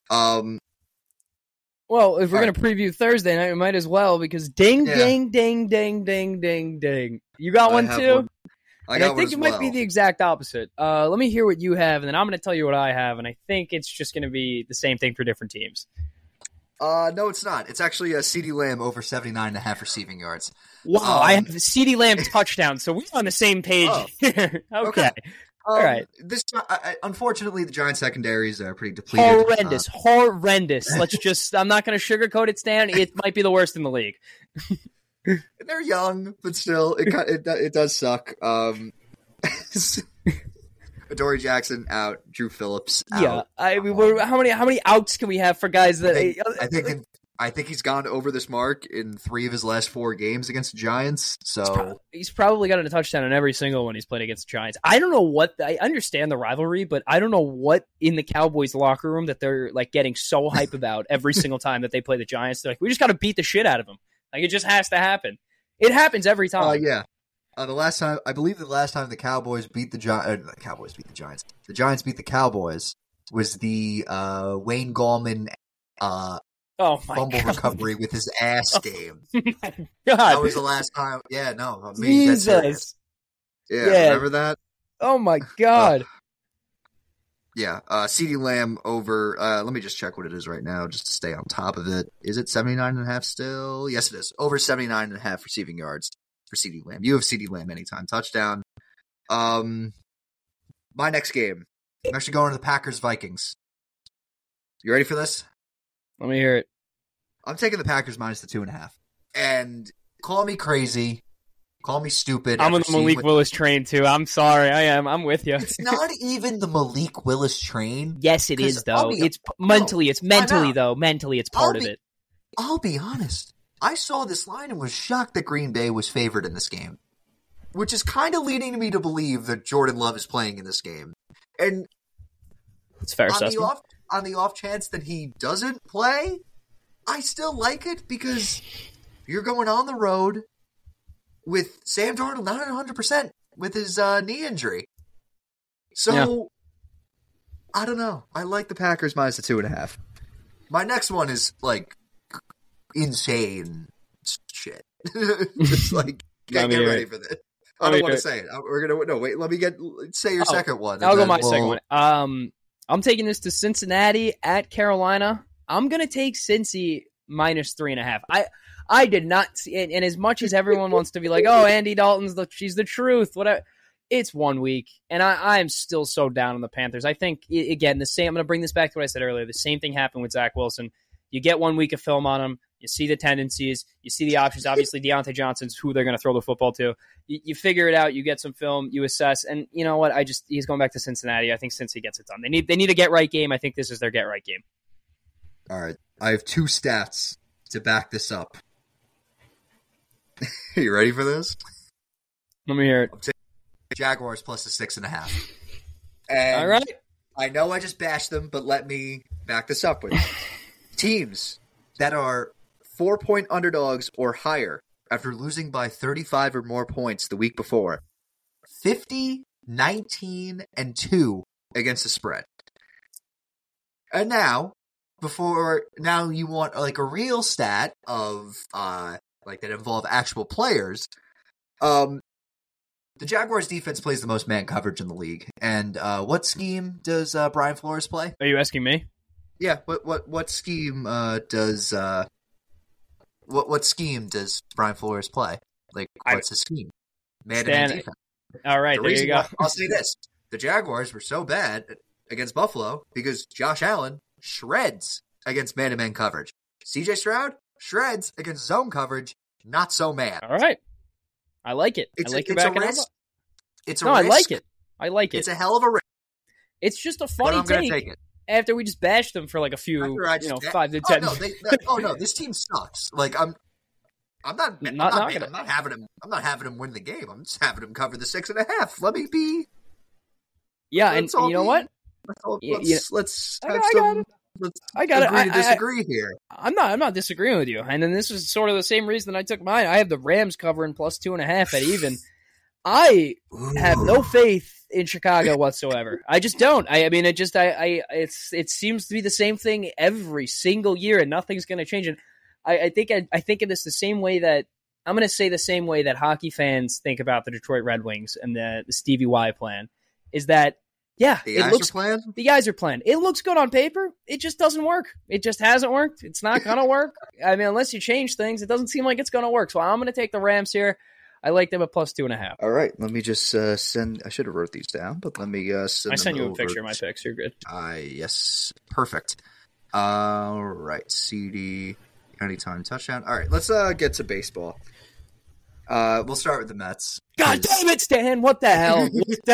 Well, if we're going to preview Thursday night, we might as well, because ding. You got one too? I think it might be the exact opposite. Let me hear what you have, and then I'm going to tell you what I have, and I think it's just going to be the same thing for different teams. No, it's not. It's actually a CeeDee Lamb over 79.5 receiving yards. Wow, I have the CeeDee Lamb touchdown, so we're on the same page here. Okay. All right. Unfortunately, the Giants secondaries are pretty depleted. Horrendous. Let's just. I'm not going to sugarcoat it, Stan. It might be the worst in the league. They're young, but still, it does suck. Adoree Jackson out, Drew Phillips out. Yeah, I mean, how many outs can we have for guys that? I think he's gone over this mark in 3 of his last 4 games against the Giants. So he's probably gotten a touchdown in every single one he's played against the Giants. I don't know what I understand the rivalry, but I don't know what in the Cowboys locker room that they're like getting so hype about every single time that they play the Giants. They're like, we just got to beat the shit out of them. Like it just has to happen. It happens every time. Yeah. The last time the Cowboys beat the Giants, the Giants beat the Cowboys was the Wayne Gallman fumble recovery with his ass game. My God. That was the last time. Yeah, no, I mean, Jesus. Yeah, remember that? Oh my God. Yeah, CeeDee Lamb over. Let me just check what it is right now, just to stay on top of it. Is it 79.5 still? Yes, it is. Over 79.5 receiving yards for CeeDee Lamb. You have CeeDee Lamb anytime touchdown. My next game, I'm actually going to the Packers-Vikings. You ready for this? Let me hear it. I'm taking the Packers minus the 2.5. And call me crazy. Call me stupid. I'm on the Malik Willis train, too. I'm sorry. I am. I'm with you. It's not even the Malik Willis train. Yes, it is, though. It's mentally, though. Mentally, it's part of it. I'll be honest. I saw this line and was shocked that Green Bay was favored in this game, which is kind of leading me to believe that Jordan Love is playing in this game. And it's fair assessment. On the off chance that he doesn't play, I still like it because you're going on the road with Sam Darnold not at 100% with his knee injury. So, I don't know. I like the Packers minus the 2.5. My next one is, like, insane shit. Just, like, get ready for this. I don't want to say it. Let me say your second one. I'll go my second one. I'm taking this to Cincinnati at Carolina. I'm going to take Cincy minus 3.5. I did not see it, and as much as everyone wants to be like, oh, Andy Dalton's she's the truth, whatever. It's 1 week, and I am still so down on the Panthers. I think, again, I'm going to bring this back to what I said earlier. The same thing happened with Zach Wilson. You get 1 week of film on him. You see the tendencies. You see the options. Obviously, Deontay Johnson's who they're going to throw the football to. You figure it out. You get some film. You assess. And you know what? He's going back to Cincinnati. I think Cincy gets it done. They need a get-right game. I think this is their get-right game. All right. I have 2 stats to back this up. You ready for this? Let me hear it. I'm taking Jaguars plus the 6.5. And all right. I know I just bashed them, but let me back this up with you. Teams that are 4-point underdogs or higher after losing by 35 or more points the week before. 50, 19, and 2 against the spread. And now you want like a real stat of like that involve actual players. The Jaguars defense plays the most man coverage in the league. And what scheme does Brian Flores play? Are you asking me? Yeah, what scheme does what scheme does Brian Flores play? Like, what's his scheme? Man-to-man defense. All right, there you go. I'll say this: the Jaguars were so bad against Buffalo because Josh Allen shreds against man-to-man coverage. C.J. Stroud shreds against zone coverage, not so man. All right, I like it. I like your backing up. It's a risk. I like it. I like it. It's a hell of a risk. It's just a funny take. After we just bashed them for like a few, 5 to 10. No, this team sucks. Like I'm not having him win the game. I'm just having him cover the 6.5. Let me be. Yeah, and you know what? Let's disagree here. I'm not disagreeing with you. And then this is sort of the same reason I took mine. I have the Rams covering plus 2.5 at even. I have no faith in Chicago whatsoever. I just don't. I mean, it seems to be the same thing every single year, and nothing's going to change. And I think of this the same way that I'm going to say the same way that hockey fans think about the Detroit Red Wings and the Stevie Y plan is that the guys are planned. It looks good on paper. It just doesn't work. It just hasn't worked. It's not going to work. I mean, unless you change things, it doesn't seem like it's going to work. So I'm going to take the Rams here. I like them at +2.5. All right, let me just send. I should have wrote these down, but let me send. I sent them you a over. picture of my picks. You're good. Yes, perfect. All right, CD anytime touchdown. All right, let's get to baseball. We'll start with the Mets. God damn it, Stan! What the hell?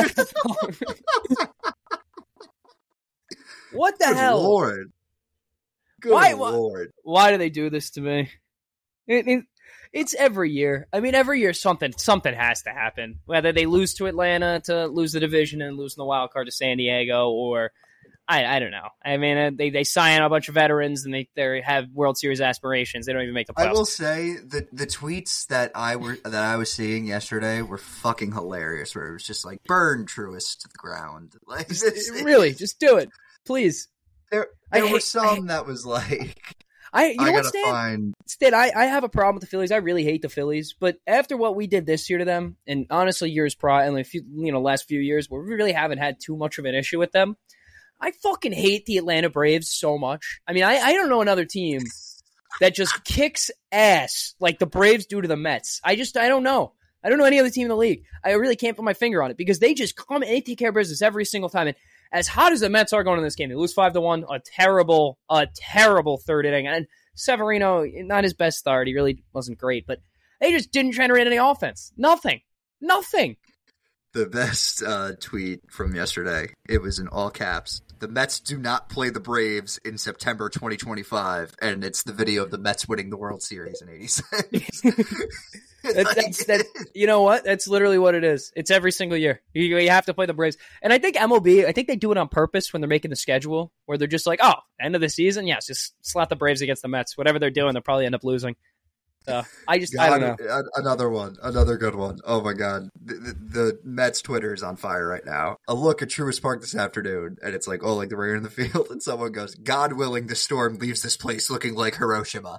What the Good hell? Lord. Good Lord. Why do they do this to me? It's every year. I mean, every year something has to happen. Whether they lose to Atlanta to lose the division and lose in the wild card to San Diego, or I don't know. I mean, they sign a bunch of veterans and they have World Series aspirations. They don't even make the playoffs. I will say the tweets that I was seeing yesterday were fucking hilarious. Where it was just like burn Truist to the ground. Like really, just do it, please. There were some that was like. I have a problem with the Phillies. I really hate the Phillies, but after what we did this year to them, and honestly, years prior, and last few years, where we really haven't had too much of an issue with them, I fucking hate the Atlanta Braves so much. I mean, I don't know another team that just kicks ass like the Braves do to the Mets. I don't know. I don't know any other team in the league. I really can't put my finger on it because they just come and they take care of business every single time. And as hot as the Mets are going in this game, they lose 5-1, a terrible third inning. And Severino, not his best start. He really wasn't great, but they just didn't generate any offense. Nothing. The best tweet from yesterday, it was in all caps. The Mets do not play the Braves in September 2025, and it's the video of the Mets winning the World Series in 86. That's you know what? That's literally what it is. It's every single year. You have to play the Braves. And I think MLB, they do it on purpose when they're making the schedule, where they're just like, oh, end of the season? Yes, just slap the Braves against the Mets. Whatever they're doing, they'll probably end up losing. I don't know. Another good one. Oh my God. The Mets Twitter is on fire right now. A look at Truist Park this afternoon, and it's like, oh, like the rain in the field, and someone goes, God willing, the storm leaves this place looking like Hiroshima.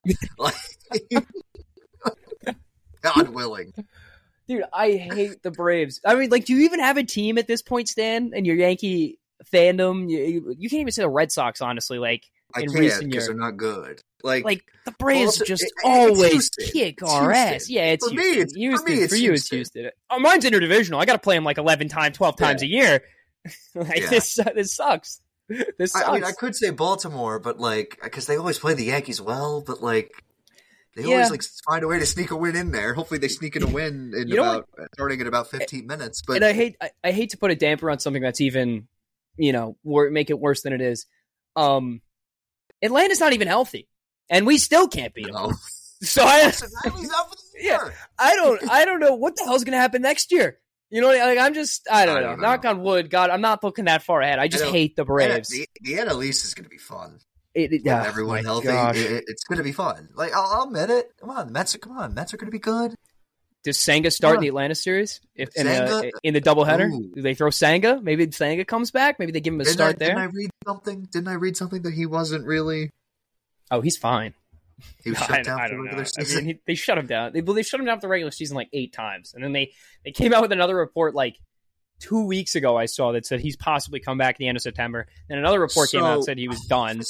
God willing. Dude, I hate the Braves. I mean, like, do you even have a team at this point, Stan, in your Yankee fandom? You can't even say the Red Sox, honestly, like, in recent years. Because they're not good. Like the Braves just always kick our ass. Yeah, it's Houston. For you, it's Houston. Oh, mine's interdivisional. I got to play them like 11 times, 12 times a year. This sucks. This sucks. I mean, I could say Baltimore, but like, because they always play the Yankees well, but like, they always like find a way to sneak a win in there. Hopefully, they sneak in a win in starting in about 15 minutes. But and I hate to put a damper on something that's even, make it worse than it is. Atlanta's not even healthy. And we still can't beat them. No. So I don't know what the hell's going to happen next year. You know, like I don't know. Knock on wood, God, I'm not looking that far ahead. I just hate the Braves. The NL East is going to be fun. Everyone healthy, it's going to be fun. Like I'll admit it. Come on, Mets are going to be good. Does Senga start in the Atlanta series in the doubleheader? Do they throw Senga? Maybe Senga comes back. Maybe they give him a start there. Didn't I read something that he wasn't really? Oh, he's fine. He was shut down for the regular season. I mean, they shut him down. They shut him down for the regular season like 8 times, and then they came out with another report like 2 weeks ago. I saw that said he's possibly come back at the end of September. Then another report came out and said he was done.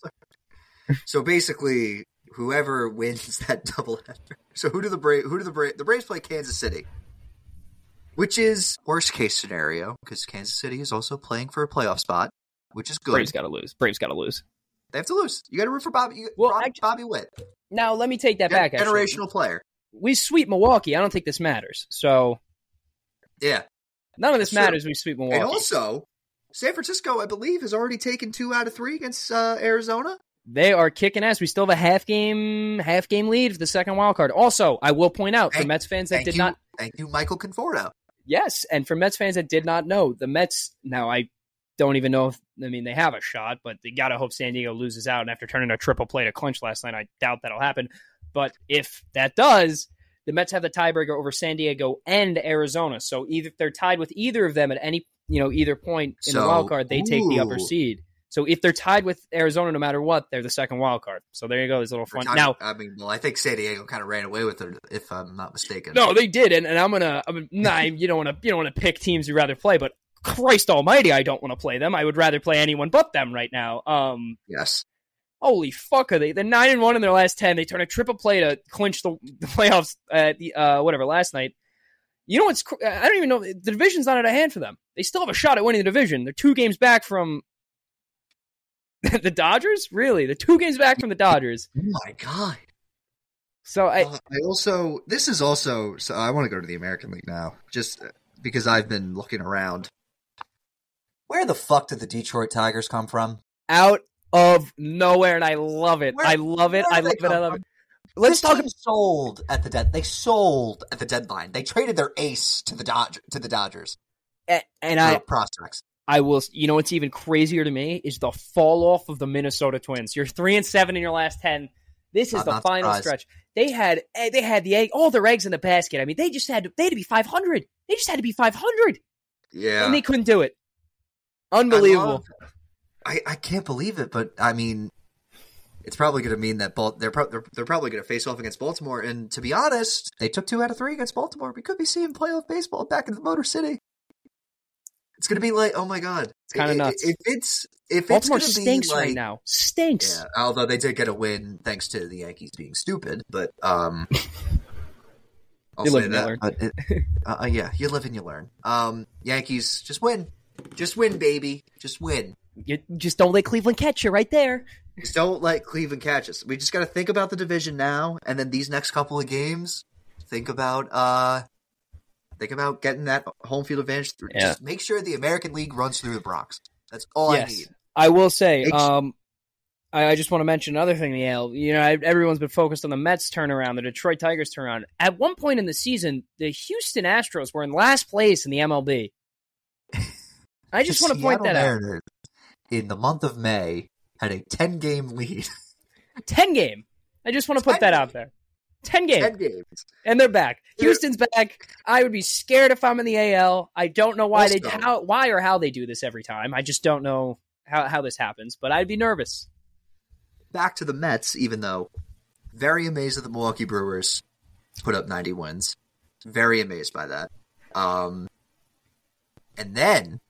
So basically, whoever wins that doubleheader. So the Braves play Kansas City, which is worst case scenario because Kansas City is also playing for a playoff spot, which is good. Braves got to lose. They have to lose. You got to root for Bobby Witt. Now, let me take that back. Generational player. We sweep Milwaukee. I don't think this matters. So, yeah. None of this matters. We sweep Milwaukee. And also, San Francisco, I believe, has already taken 2 out of 3 against Arizona. They are kicking ass. We still have a half game lead for the second wild card. Also, I will point out for Mets fans that did not. Thank you, Michael Conforto. Yes, and for Mets fans that did not know, the Mets. Now I don't even know if they have a shot, but they gotta hope San Diego loses out. And after turning a triple play to clinch last night, I doubt that'll happen. But if that does, the Mets have the tiebreaker over San Diego and Arizona. So either if they're tied with either of them at any either point in the wild card, they take the upper seed. So if they're tied with Arizona, no matter what, they're the second wild card. So there you go. There's a little fun. Now, I think San Diego kind of ran away with it, if I'm not mistaken. No, they did, and you don't want to pick teams you'd rather play, but Christ Almighty, I don't want to play them. I would rather play anyone but them right now. Yes. Holy fuck are they? They're 9-1 in their last 10. They turn a triple play to clinch the playoffs at last night. You know what's? I don't even know. The division's not out of hand for them. They still have a shot at winning the division. They're 2 games back from the Dodgers. Really, they're 2 games back from the Dodgers. Oh my god! So I also this is also so I want to go to the American League now, just because I've been looking around. Where the fuck did the Detroit Tigers come from? Out of nowhere, and I love it. I love it. I love it. I love it. Let's talk. Sold at the They sold at the deadline. They traded their ace to the Dodgers. And prospects. I will. You know what's even crazier to me is the fall off of the Minnesota Twins. You're 3-7 in your last 10. This is the final stretch. They had all their eggs in the basket. I mean, they had to be 500. They just had to be 500. Yeah, and they couldn't do it. Unbelievable. I can't believe it, but I mean, it's probably going to mean that they're probably going to face off against Baltimore. And to be honest, they took 2 out of 3 against Baltimore. We could be seeing playoff baseball back in the Motor City. It's going to be like, oh my god, it's kind of nuts. If Baltimore it's stinks right now, stinks. Yeah, although they did get a win thanks to the Yankees being stupid, but I'll say that. Yeah, you live and you learn. Yankees, just win, baby, just win. You just don't let Cleveland catch you right there. Just don't let Cleveland catch us. We just got to think about the division now, and then these next couple of games, think about getting that home field advantage. Just make sure the American League runs through the Bronx. That's all I need. I will say, I just want to mention another thing, Yale. You know, everyone's been focused on the Mets turnaround, the Detroit Tigers turnaround. At one point in the season, the Houston Astros were in last place in the MLB. I just want to point that out. In the month of May, had a 10-game lead. 10-game. I just want to put that out there. 10 games. 10 games. And they're back. Houston's back. I would be scared if I'm in the AL. I don't know why why or how they do this every time. I just don't know how this happens, but I'd be nervous. Back to the Mets, even though very amazed that the Milwaukee Brewers put up 90 wins. Very amazed by that. And then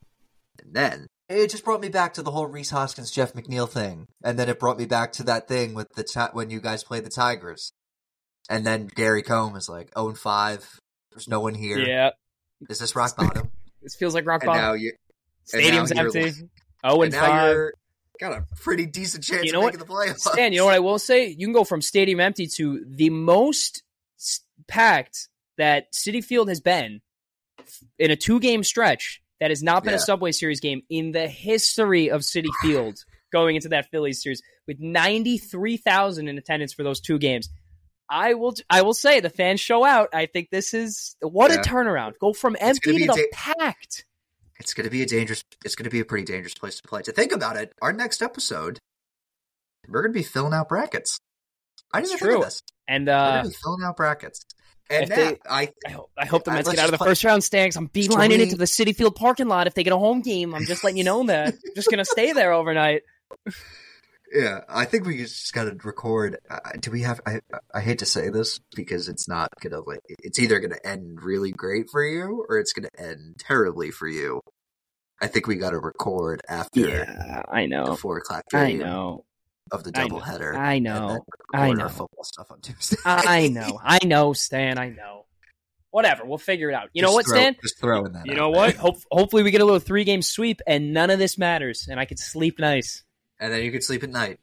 it just brought me back to the whole Rhys Hoskins, Jeff McNeil thing. And then it brought me back to that thing with when you guys played the Tigers. And then Gary Cohn was like, 0-5. There's no one here. Yeah. Is this rock bottom? This feels like rock bottom. Stadium's empty. Like, 0-5. Got a pretty decent chance of making the playoffs. Stan, you know what I will say? You can go from stadium empty to the most packed that Citi Field has been in a 2-game stretch. That has not been a Subway Series game in the history of Citi Field going into that Phillies series with 93,000 in attendance for those 2 games. I will say the fans show out. I think this is a turnaround. Go from empty to packed. It's going to be a pretty dangerous place to play. To think about it, our next episode, we're going to be filling out brackets. I didn't think of this. And we're going to be filling out brackets. And I hope the Mets get out of the first round standings. I'm beelining into the Citi Field parking lot if they get a home game. I'm just letting you know that. I'm just going to stay there overnight. Yeah, I think we just got to record. Do we have? I hate to say this because it's not gonna. It's either gonna end really great for you or it's gonna end terribly for you. I think we got to record after. Yeah, I know. The 4:00 game. I know. Of the doubleheader. I know. Our football stuff on Tuesday. I know, Stan. I know. Whatever, we'll figure it out. You know what, Stan? Just throwing that. You know what? Hopefully, we get a little 3-game sweep, and none of this matters, and I can sleep nice. And then you could sleep at night.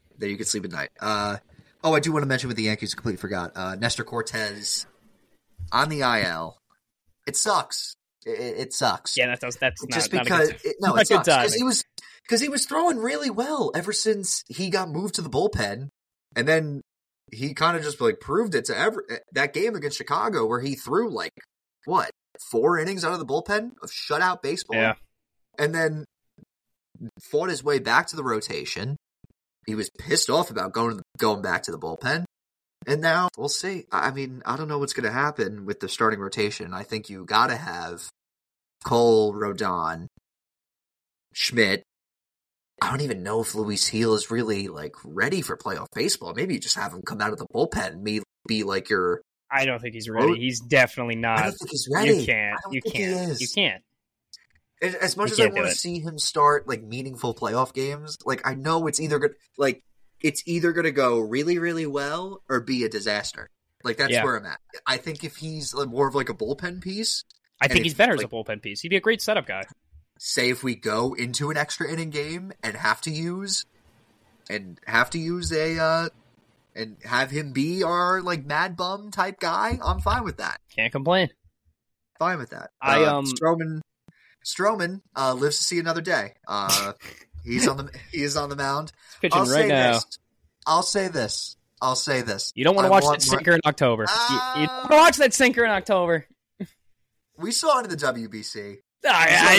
I do want to mention with the Yankees, completely forgot. Nestor Cortez on the IL. It sucks. It sucks. Yeah, that's just not because it sucks because he was throwing really well ever since he got moved to the bullpen, and then he kind of just proved it to that game against Chicago where he threw 4 innings out of the bullpen of shutout baseball, and then fought his way back to the rotation. He was pissed off about going back to the bullpen. And now we'll see. I mean, I don't know what's going to happen with the starting rotation. I think you got to have Cole, Rodon, Schmidt. I don't even know if Luis Gil is really ready for playoff baseball. Maybe you just have him come out of the bullpen and be your. I don't think he's ready. He's definitely not. I don't think he's ready. You can't. As much as I want to see him start meaningful playoff games, I know it's either going to go really, really well or be a disaster. That's where I'm at. I think if he's more of a bullpen piece, I think he's better as a bullpen piece. He'd be a great setup guy. Say if we go into an extra inning game and have to use a and have him be our like mad bum type guy, I'm fine with that. Can't complain. Fine with that. Stroman lives to see another day. He is on the mound. He's pitching right now. I'll say this. You don't want to watch that sinker in October. You don't want to watch that sinker in October. We saw it in the WBC. I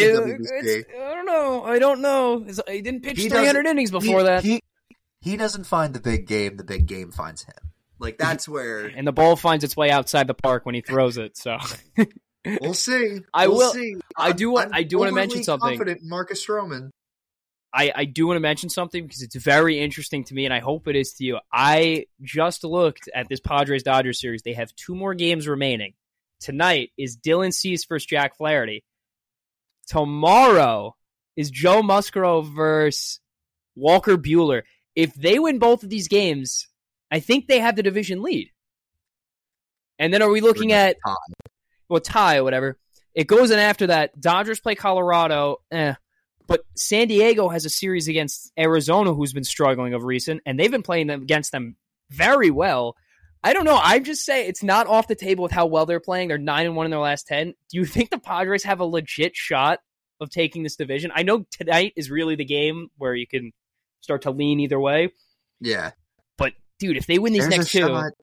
don't know. He didn't pitch 300 innings before that. He doesn't find the big game. The big game finds him. Like, that's where... And the ball finds its way outside the park when he throws it, so... We'll see. We'll see. I do want to mention something. Confident in Marcus Stroman. I do want to mention something because it's very interesting to me, and I hope it is to you. I just looked at this Padres-Dodgers series. They have 2 more games remaining. Tonight is Dylan Cease versus Jack Flaherty. Tomorrow is Joe Musgrove versus Walker Buehler. If they win both of these games, I think they have the division lead. And then are we looking at tie or whatever? It goes in after that. Dodgers play Colorado, but San Diego has a series against Arizona, who's been struggling of recent, and they've been playing against them very well. I don't know. I just say it's not off the table with how well they're playing. They're 9-1 in their last 10. Do you think the Padres have a legit shot of taking this division? I know tonight is really the game where you can start to lean either way. Yeah. But dude, if they win these next two,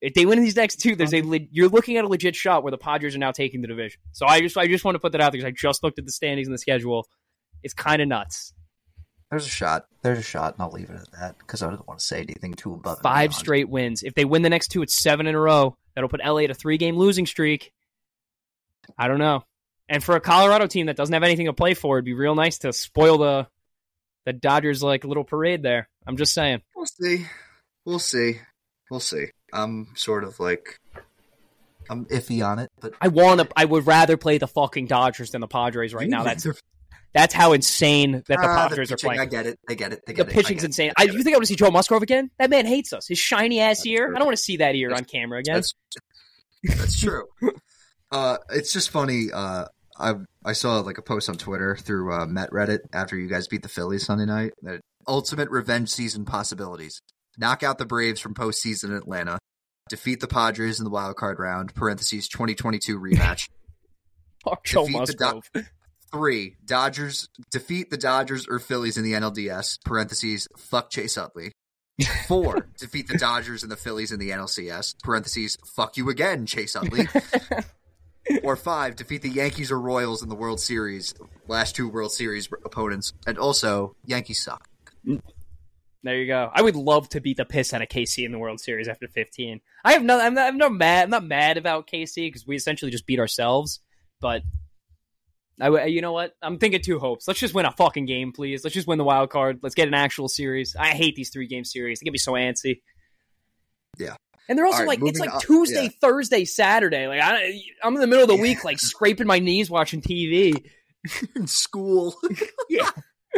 you're looking at a legit shot where the Padres are now taking the division. So I just want to put that out there because I just looked at the standings and the schedule. It's kind of nuts. There's a shot, and I'll leave it at that because I don't want to say anything too above. 5 straight wins. If they win the next 2, it's 7 in a row. That'll put LA at a 3-game losing streak. I don't know. And for a Colorado team that doesn't have anything to play for, it'd be real nice to spoil the Dodgers like little parade there. I'm just saying. We'll see. I'm sort of like I'm iffy on it, but I would rather play the fucking Dodgers than the Padres right now. That's how insane that the Padres are playing. I get it. The pitching's insane. You think I want to see Joe Musgrove again? That man hates us. His shiny ass ear. I don't want to see that ear on camera again. That's true. It's just funny. I saw like a post on Twitter through Met Reddit after you guys beat the Phillies Sunday night. That ultimate revenge season possibilities: knock out the Braves from postseason in Atlanta, defeat the Padres in the wild card round (2022 rematch). Joe Musgrove. 3, defeat the Dodgers or Phillies in the NLDS (fuck Chase Utley). 4, defeat the Dodgers and the Phillies in the NLCS (fuck you again, Chase Utley). Or 5, defeat the Yankees or Royals in the World Series, last 2 World Series opponents, and also Yankees suck. There you go. I would love to beat the piss out of KC in the World Series after 15. I'm not mad about KC because we essentially just beat ourselves, but you know what? I'm thinking 2 hopes. Let's just win a fucking game, please. Let's just win the wild card. Let's get an actual series. I hate these 3-game series. They get me so antsy. Yeah. And they're also it's like Tuesday, Thursday, Saturday. Like I'm in the middle of the week, like scraping my knees watching TV. In school. Yeah.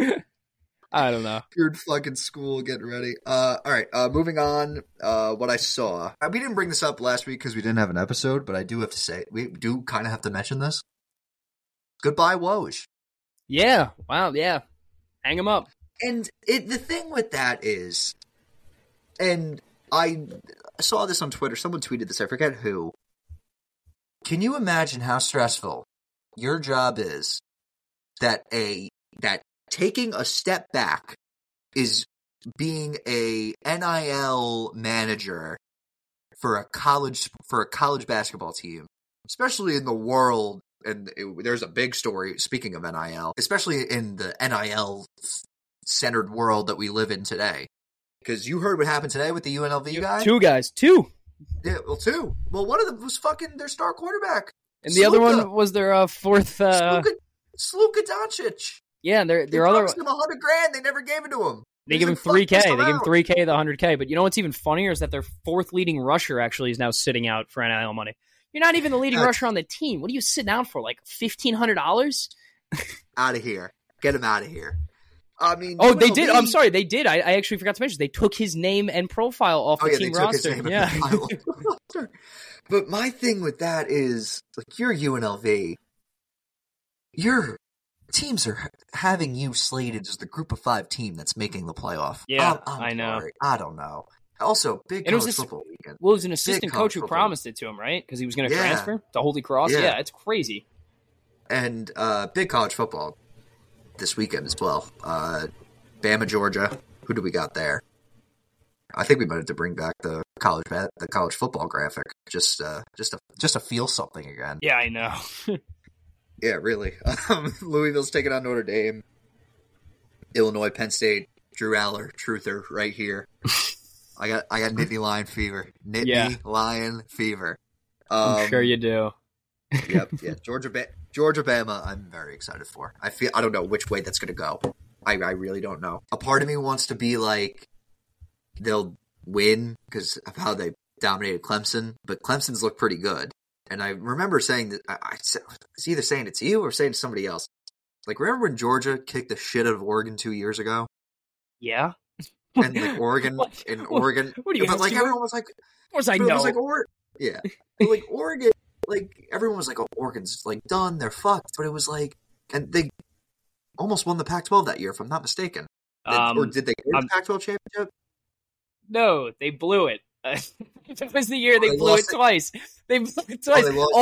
I don't know. You're in fucking school getting ready. All right. Moving on. What I saw. We didn't bring this up last week because we didn't have an episode, but I do have to say we do kind of have to mention this. Goodbye, Woj. Yeah. Wow. Yeah. Hang him up. And the thing with that is, and I saw this on Twitter. Someone tweeted this. I forget who. Can you imagine how stressful your job is? That taking a step back is being a NIL manager for a college basketball team, especially in the world. And there's a big story, speaking of NIL, especially in the NIL-centered world that we live in today. Because you heard what happened today with the UNLV guy? 2 guys. 2. Yeah, well, 2. Well, one of them was fucking their star quarterback. And the other one was their fourth... Sluka Doncic. Yeah, and their They other... promised him $100,000. They never gave it to him. They give him $3K. They give him $3K, the $100K. But you know what's even funnier is that their 4th leading rusher actually is now sitting out for NIL money. You're not even the leading rusher on the team. What are you sitting out for? Like $1,500? Out of here. Get him out of here. I mean, they did. I'm sorry, they did. I actually forgot to mention they took his name and profile off the team roster. Yeah. But my thing with that is, like, you're UNLV. your teams are having you slated as the group of 5 team that's making the playoff. Yeah, I'm I know. sorry. I don't know. Also, big college football weekend. Well, it was an assistant coach who promised it to him, right? Because he was going to transfer to Holy Cross. Yeah, it's crazy. And big college football this weekend as well. Bama, Georgia. Who do we got there? I think we might have to bring back the college football graphic just to feel something again. Yeah, I know. Yeah, really. Louisville's taking on Notre Dame. Illinois, Penn State, Drew Aller, truther, right here. I got Nittany Lion fever. Lion fever. I'm sure you do. Yep. Yeah. Georgia, Bama. I'm very excited for. I don't know which way that's going to go. I really don't know. A part of me wants to be like they'll win because of how they dominated Clemson, but Clemson's looked pretty good. And I remember saying that I was either saying it to you or saying to somebody else. Like, remember when Georgia kicked the shit out of Oregon 2 years ago? Yeah. And like Oregon, What do you? But like everyone was like, of course I know. It was like yeah, but like Oregon, like everyone was like, oh, Oregon's like done, they're fucked. But it was like, and they almost won the Pac-12 that year, if I'm not mistaken. Or did they win the Pac-12 championship? No, they blew it. That was the year they blew it twice. They blew it twice.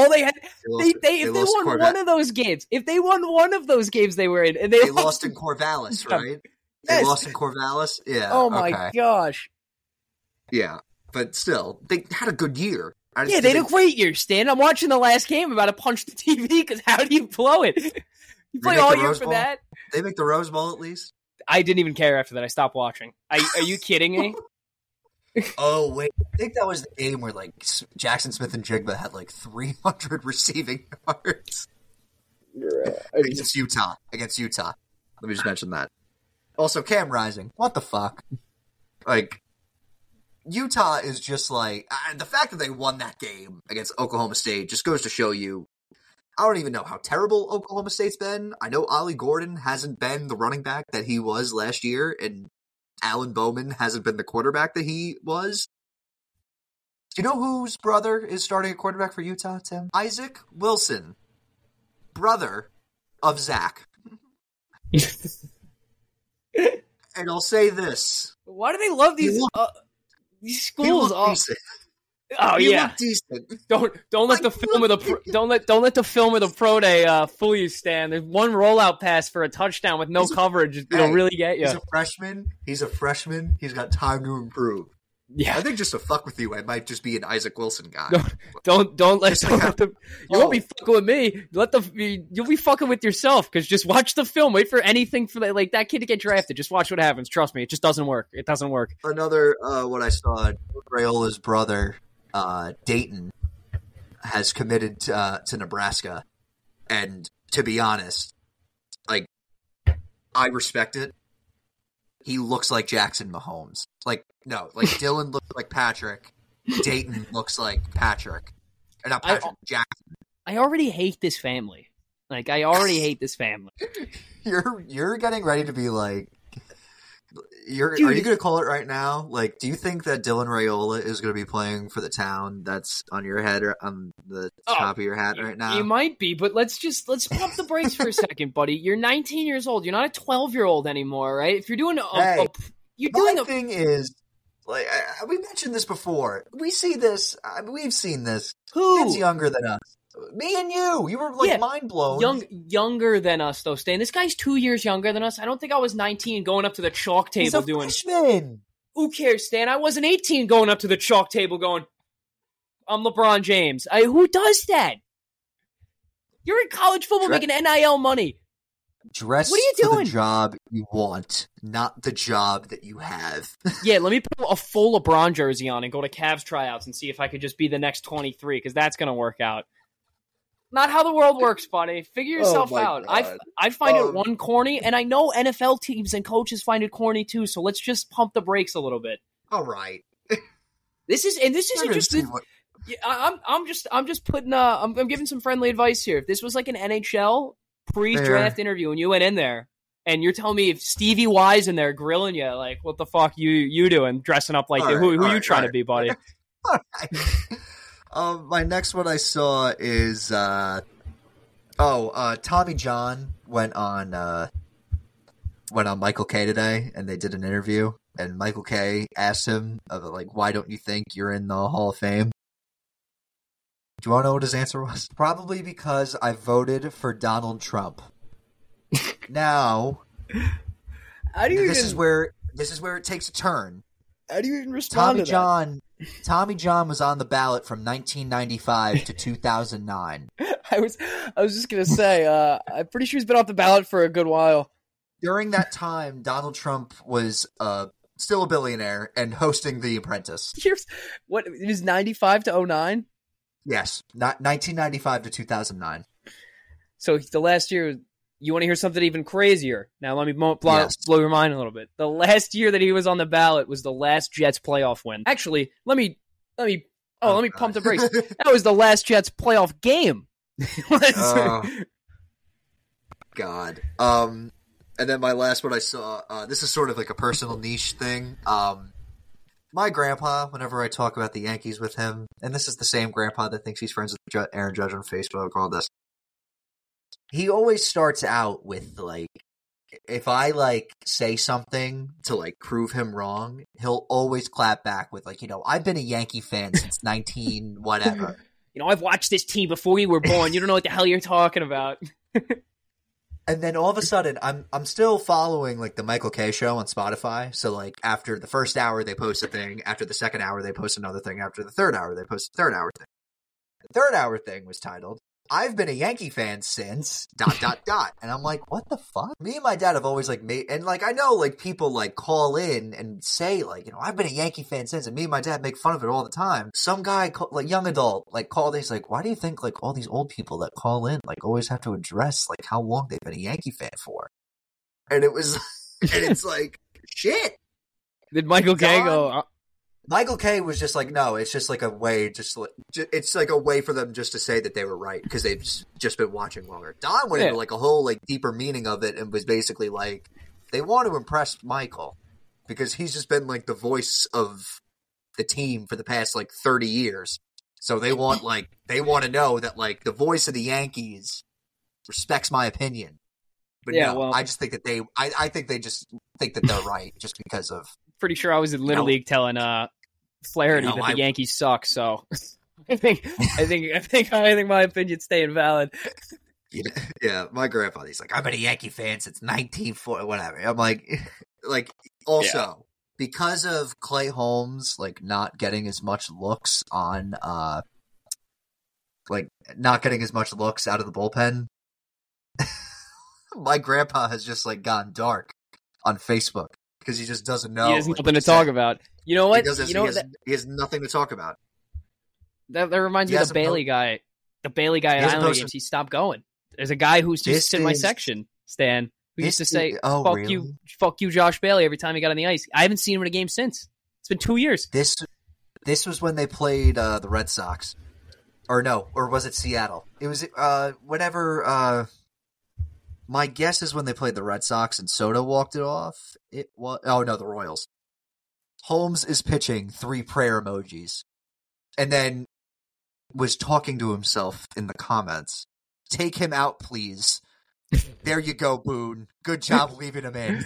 If they won one of those games, they were in, and they lost in Corvallis, right? Yes. They lost in Corvallis. Yeah. Oh my gosh. Yeah, but still, they had a good year. They had a great year, Stan. I'm watching the last game. I'm about to punch the TV because how do you blow it? You play all year for that? They make the Rose Bowl at least? I didn't even care after that. I stopped watching. Are you kidding me? Oh, wait. I think that was the game where, like, Jackson Smith and Jigba had, like, 300 receiving yards. Against Utah. Let me just mention that. Also, Cam Rising. What the fuck? Like, Utah is just like... the fact that they won that game against Oklahoma State just goes to show you... I don't even know how terrible Oklahoma State's been. I know Ollie Gordon hasn't been the running back that he was last year, and Alan Bowman hasn't been the quarterback that he was. Do you know whose brother is starting at quarterback for Utah, Tim? Isaac Wilson. Brother of Zach. And I'll say this. Why do they love these schools? Oh he yeah, looked decent. Don't let the film of the don't let the film of the pro day fool you, Stan. There's one rollout pass for a touchdown with no coverage. It'll really get you. He's a freshman. He's got time to improve. Yeah, I think just to fuck with you, I might just be an Isaac Wilson guy. Don't let them. You won't be fucking with me. You'll be fucking with yourself because just watch the film. Wait for anything for that kid to get drafted. Just watch what happens. Trust me, it just doesn't work. It doesn't work. Another what I saw, Rayola's brother, Dayton, has committed to Nebraska, and to be honest, like I respect it. He looks like Jackson Mahomes. Dylan looks like Patrick. Dayton looks like Patrick. And not Patrick, Jackson. I already hate this family. I already hate this family. You're getting ready to be like... Are you going to call it right now? Like, do you think that Dylan Raiola is going to be playing for the town that's on your head or on the top of your hat right now? You might be, but let's pump the brakes for a second, buddy. You're 19 years old. You're not a 12-year-old anymore, right? If you're doing thing is, like, we mentioned this before. We see this. We've seen this. Kids younger than us. Me and you. You were mind blown. Younger than us, though, Stan. This guy's 2 years younger than us. I don't think I was 19 going up to the chalk table doing. Freshman. Who cares, Stan? I wasn't 18 going up to the chalk table going, I'm LeBron James. Who does that? You're in college football making NIL money. Dress what are you doing? For the job you want, not the job that you have. Yeah, let me put a full LeBron jersey on and go to Cavs tryouts and see if I could just be the next 23, because that's going to work out. Not how the world works, buddy. Figure yourself out. I find it one corny, and I know NFL teams and coaches find it corny too. So let's just pump the brakes a little bit. All right. This isn't just. I'm just putting. I'm giving some friendly advice here. If this was like an NHL pre-draft interview and you went in there and you're telling me if Stevie Y's in there grilling you, like, what the fuck you doing dressing up like that? Who you trying to be, buddy? All right. My next one I saw is Tommy John went on Michael Kay today, and they did an interview, and Michael Kay asked him, why don't you think you're in the Hall of Fame? Do you want to know what his answer was? Probably because I voted for Donald Trump. Now, this is where it takes a turn. How do you even respond to that? Tommy John was on the ballot from 1995 to 2009. I was just gonna say, I'm pretty sure he's been off the ballot for a good while. During that time, Donald Trump was still a billionaire and hosting The Apprentice. What, it was 95 to 09? Yes, 1995 to 2009. So the last year, you want to hear something even crazier? Now let me blow your mind a little bit. The last year that he was on the ballot was the last Jets playoff win. Actually, let me pump the brakes. That was the last Jets playoff game. God. And then my last one I saw, this is sort of like a personal niche thing. My grandpa, whenever I talk about the Yankees with him, and this is the same grandpa that thinks he's friends with Aaron Judge on Facebook, all this. He always starts out with, if I, say something to, prove him wrong, he'll always clap back with, I've been a Yankee fan since 19 whatever. I've watched this team before you were born. You don't know what the hell you're talking about. And then all of a sudden, I'm still following the Michael Kay show on Spotify. So after the first hour, they post a thing. After the second hour, they post another thing. After the third hour, they post a third hour thing. The third hour thing was titled, "I've been a Yankee fan since ... And I'm like, what the fuck? Me and my dad have always made, and I know people call in and say I've been a Yankee fan since, and me and my dad make fun of it all the time. Some guy young adult called, he's like, why do you think all these old people that call in always have to address how long they've been a Yankee fan for? And it was, and it's shit. Did Michael Kay go? Michael Kay was just no, it's just a way, it's a way for them just to say that they were right because they've just been watching longer. Don went into a whole deeper meaning of it and was basically they want to impress Michael because he's just been the voice of the team for the past 30 years. So they want to know that the voice of the Yankees respects my opinion. But I just think that I think they just think that they're right just because of. Pretty sure I was in Little League telling Flaherty that the Yankees suck. So I think my opinion's staying valid. Yeah, my grandfather, he's I've been a Yankee fan since 1940, whatever. I'm also because of Clay Holmes not getting as much looks on not getting as much looks out of the bullpen. My grandpa has just gone dark on Facebook. Because he just doesn't know. He has nothing to talk about. You know what? He has nothing to talk about. That reminds me of the Bailey guy. The Bailey guy at Islander games. He stopped going. There's a guy who's just in my section, Stan, who used to say, fuck you, Josh Bailey, every time he got on the ice. I haven't seen him in a game since. It's been 2 years. This was when they played the Red Sox. Or was it Seattle? It was whenever... My guess is when they played the Red Sox and Soto walked it off. It was the Royals. Holmes is pitching 3 prayer emojis, and then was talking to himself in the comments. Take him out, please. There you go, Boone. Good job leaving him in.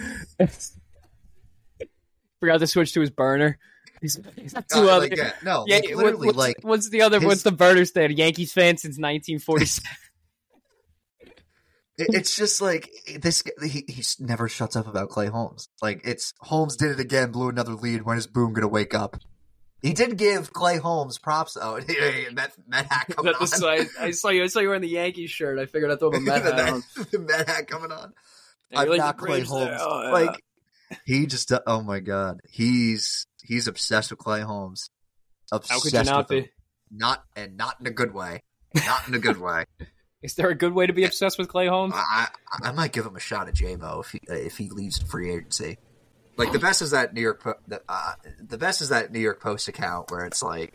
Forgot to switch to his burner. He's two other. Literally, what's the other? What's the burner stand? Yankees fan since 1947. It's just this. He never shuts up about Clay Holmes. It's Holmes did it again, blew another lead. When is Boone gonna wake up? He did give Clay Holmes props though. Met hat coming on. I saw you wearing the Yankees shirt. I figured I'd throw a Met hat on. The Met hat coming on. I'm not Clay Holmes. He just. Oh my god. He's obsessed with Clay Holmes. Obsessed. How could you not be? Not in a good way. Not in a good way. Is there a good way to be obsessed with Clay Holmes? I might give him a shot at J-Mo if he leaves free agency. The best is that New York Post account where it's I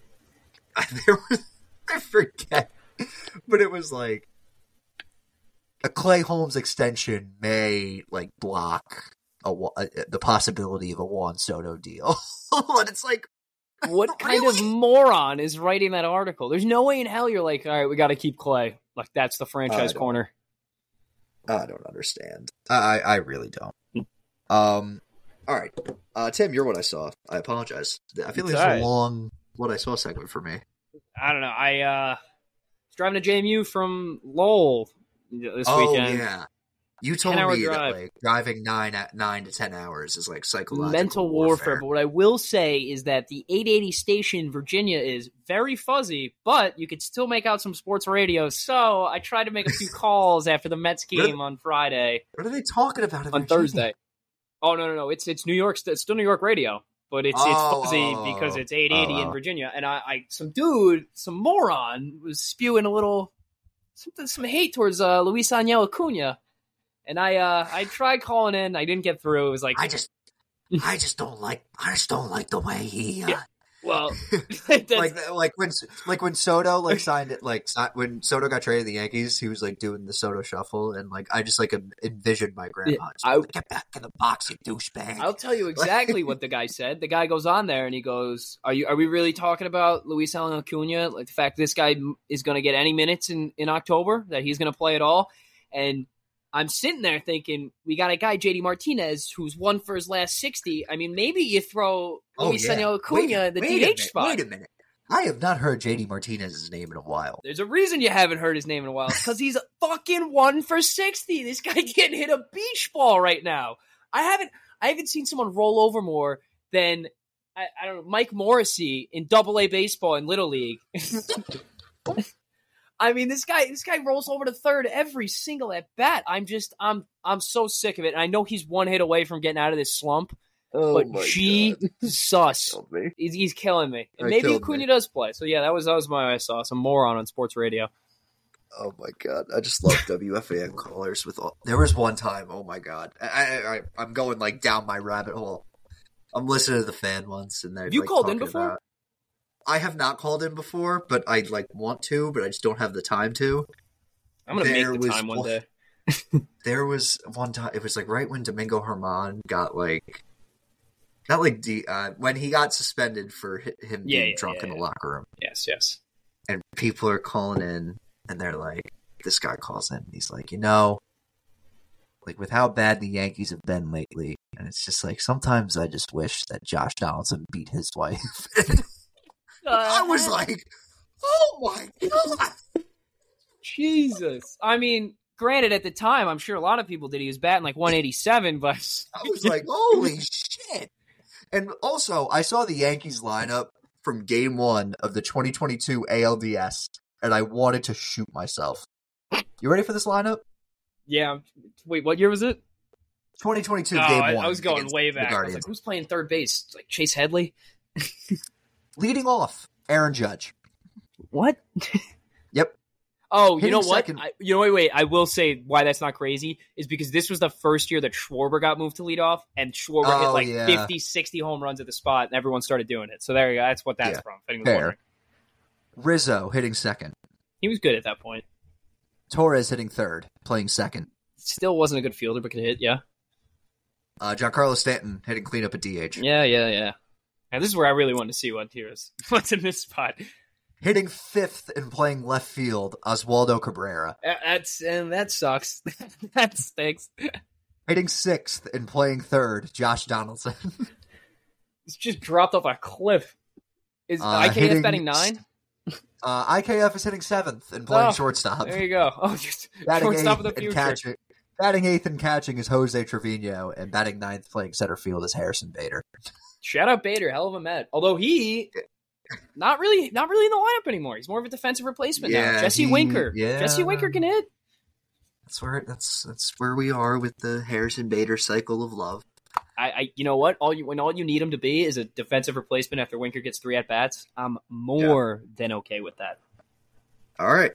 forget, but it was a Clay Holmes extension may block the possibility of a Juan Soto deal, but it's what kind of moron is writing that article? There's no way in hell you're all right, we got to keep Clay. Like, that's the franchise corner. I don't understand. I really don't. All right. Tim, you're what I saw. I apologize. I feel like it's a long what I saw segment for me. I don't know. I was driving to JMU from Lowell this weekend. Yeah. You told me that like driving 9 to 10 hours is like psychological mental warfare. But what I will say is that the 880 station Virginia is very fuzzy, but you could still make out some sports radio. So I tried to make a few calls after the Mets game on Friday. What are they talking about on Thursday? Oh no! It's New York. It's still New York radio, but it's fuzzy because it's 880 in Virginia. And some moron was spewing a little some hate towards Luis Angel Acuna. And I tried calling in. I didn't get through. It was like I just don't like the way he. Well, like when Soto signed it, when Soto got traded to the Yankees, he was like doing the Soto shuffle, and like I just envisioned my grandma. Get back in the box, you douchebag. I'll tell you exactly what the guy said. The guy goes on there and he goes, "Are we really talking about Luis Angel Acuna? Like the fact this guy is going to get any minutes in October, that he's going to play at all?" And I'm sitting there thinking, we got a guy, JD Martinez, who's won for his last 60. I mean, maybe you throw Luis Angel Acuna the DH spot. Wait a minute. I have not heard JD Martinez's name in a while. There's a reason you haven't heard his name in a while. Because he's fucking 1 for 60. This guy can't hit a beach ball right now. I haven't seen someone roll over more than, I don't know, Mike Morrissey in Double-A baseball in Little League. I mean, this guy rolls over to third every single at bat. I'm so sick of it. And I know he's 1 hit away from getting out of this slump. But Jesus, he's killing me. And maybe Acuna does play. So yeah, that was my I saw some moron on sports radio. Oh my god, I just love WFAN callers with all. There was one time. Oh my god, I'm going like down my rabbit hole. I'm listening to the fan once, and they're Have you called in before? I have not called in before, but I want to, but I just don't have the time to. I'm going to make the time one day. There was one time, it was like right when Domingo Germán got when he got suspended for him being drunk in the locker room. Yes. And people are calling in, and they're like, this guy calls in, and he's like, with how bad the Yankees have been lately, and it's just like, sometimes I just wish that Josh Donaldson beat his wife. I was like, oh my god. Jesus. I mean, granted, at the time, I'm sure a lot of people did. He was batting like 187, but I was like, holy shit. And also, I saw the Yankees lineup from game 1 of the 2022 ALDS, and I wanted to shoot myself. You ready for this lineup? Yeah. Wait, what year was it? 2022 game 1. I was going way back. I was like, who's playing third base? Like Chase Headley? Leading off, Aaron Judge. What? Yep. Oh, you know what? Wait. I will say why that's not crazy is because this was the first year that Schwarber got moved to lead off, and Schwarber hit 50, 60 home runs at the spot, and everyone started doing it. So there you go. That's what that's from. Fair. Rizzo hitting second. He was good at that point. Torres hitting third, playing second. Still wasn't a good fielder, but could hit, yeah. Giancarlo Stanton hitting cleanup at DH. Yeah. And this is where I really wanted to see what's in this spot. Hitting fifth and playing left field, Oswaldo Cabrera. That sucks. That stinks. Hitting sixth and playing third, Josh Donaldson. It's just dropped off a cliff. Is IKF batting 9? IKF is hitting seventh and playing shortstop. There you go. Oh, just shortstop of the future. Batting eighth and catching is Jose Trevino, and batting ninth playing center field is Harrison Bader. Shout out Bader, hell of a Met. Although he not really in the lineup anymore. He's more of a defensive replacement now. Jesse Winker. Yeah. Jesse Winker can hit. That's where we are with the Harrison Bader cycle of love. You know what? When all you need him to be is a defensive replacement after Winker gets 3 at bats, I'm more than okay with that. All right.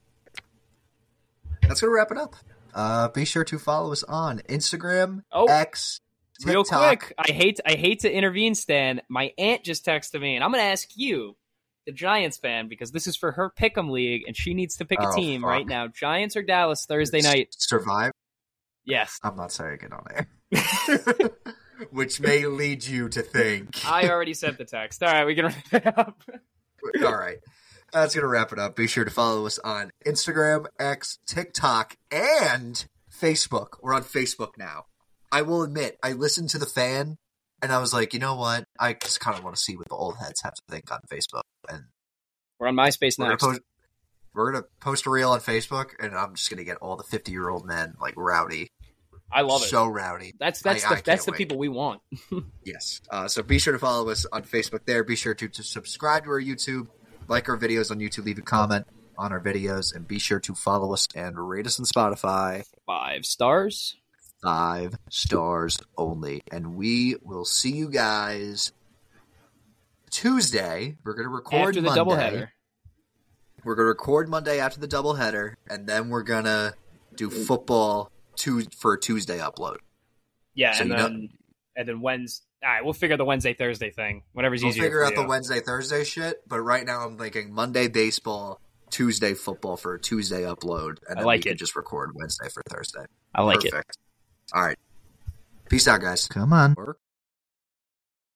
That's gonna wrap it up. Be sure to follow us on Instagram, X, TikTok. Real quick, I hate to intervene, Stan. My aunt just texted me, and I'm gonna ask you, the Giants fan, because this is for her pick'em league, and she needs to pick a team right now. Giants or Dallas Thursday night. Survive? Yes. I'm not saying it on air. Which may lead you to think. I already sent the text. All right, we can wrap it up. All right. That's going to wrap it up. Be sure to follow us on Instagram, X, TikTok, and Facebook. We're on Facebook now. I will admit, I listened to the fan, and I was like, you know what? I just kind of want to see what the old heads have to think on Facebook. And we're on MySpace next. We're going to post a reel on Facebook, and I'm just going to get all the 50-year-old men, like, rowdy. I love it. So rowdy. That's the people we want. Yes. So be sure to follow us on Facebook there. Be sure to subscribe to our YouTube. Like our videos on YouTube, leave a comment on our videos, and be sure to follow us and rate us on Spotify. 5 stars. 5 stars only. And we will see you guys Tuesday. We're going to record after the Monday. Doubleheader. We're going to record Monday after the doubleheader, and then we're going to do football for a Tuesday upload. Yeah, so and then Wednesday. All right, we'll figure the Wednesday, Thursday thing. Whatever's easier. We'll figure out the Wednesday, Thursday shit, but right now I'm thinking Monday baseball, Tuesday football for a Tuesday upload, and then we can just record Wednesday for Thursday. I like it. All right. Peace out, guys. Come on. Work.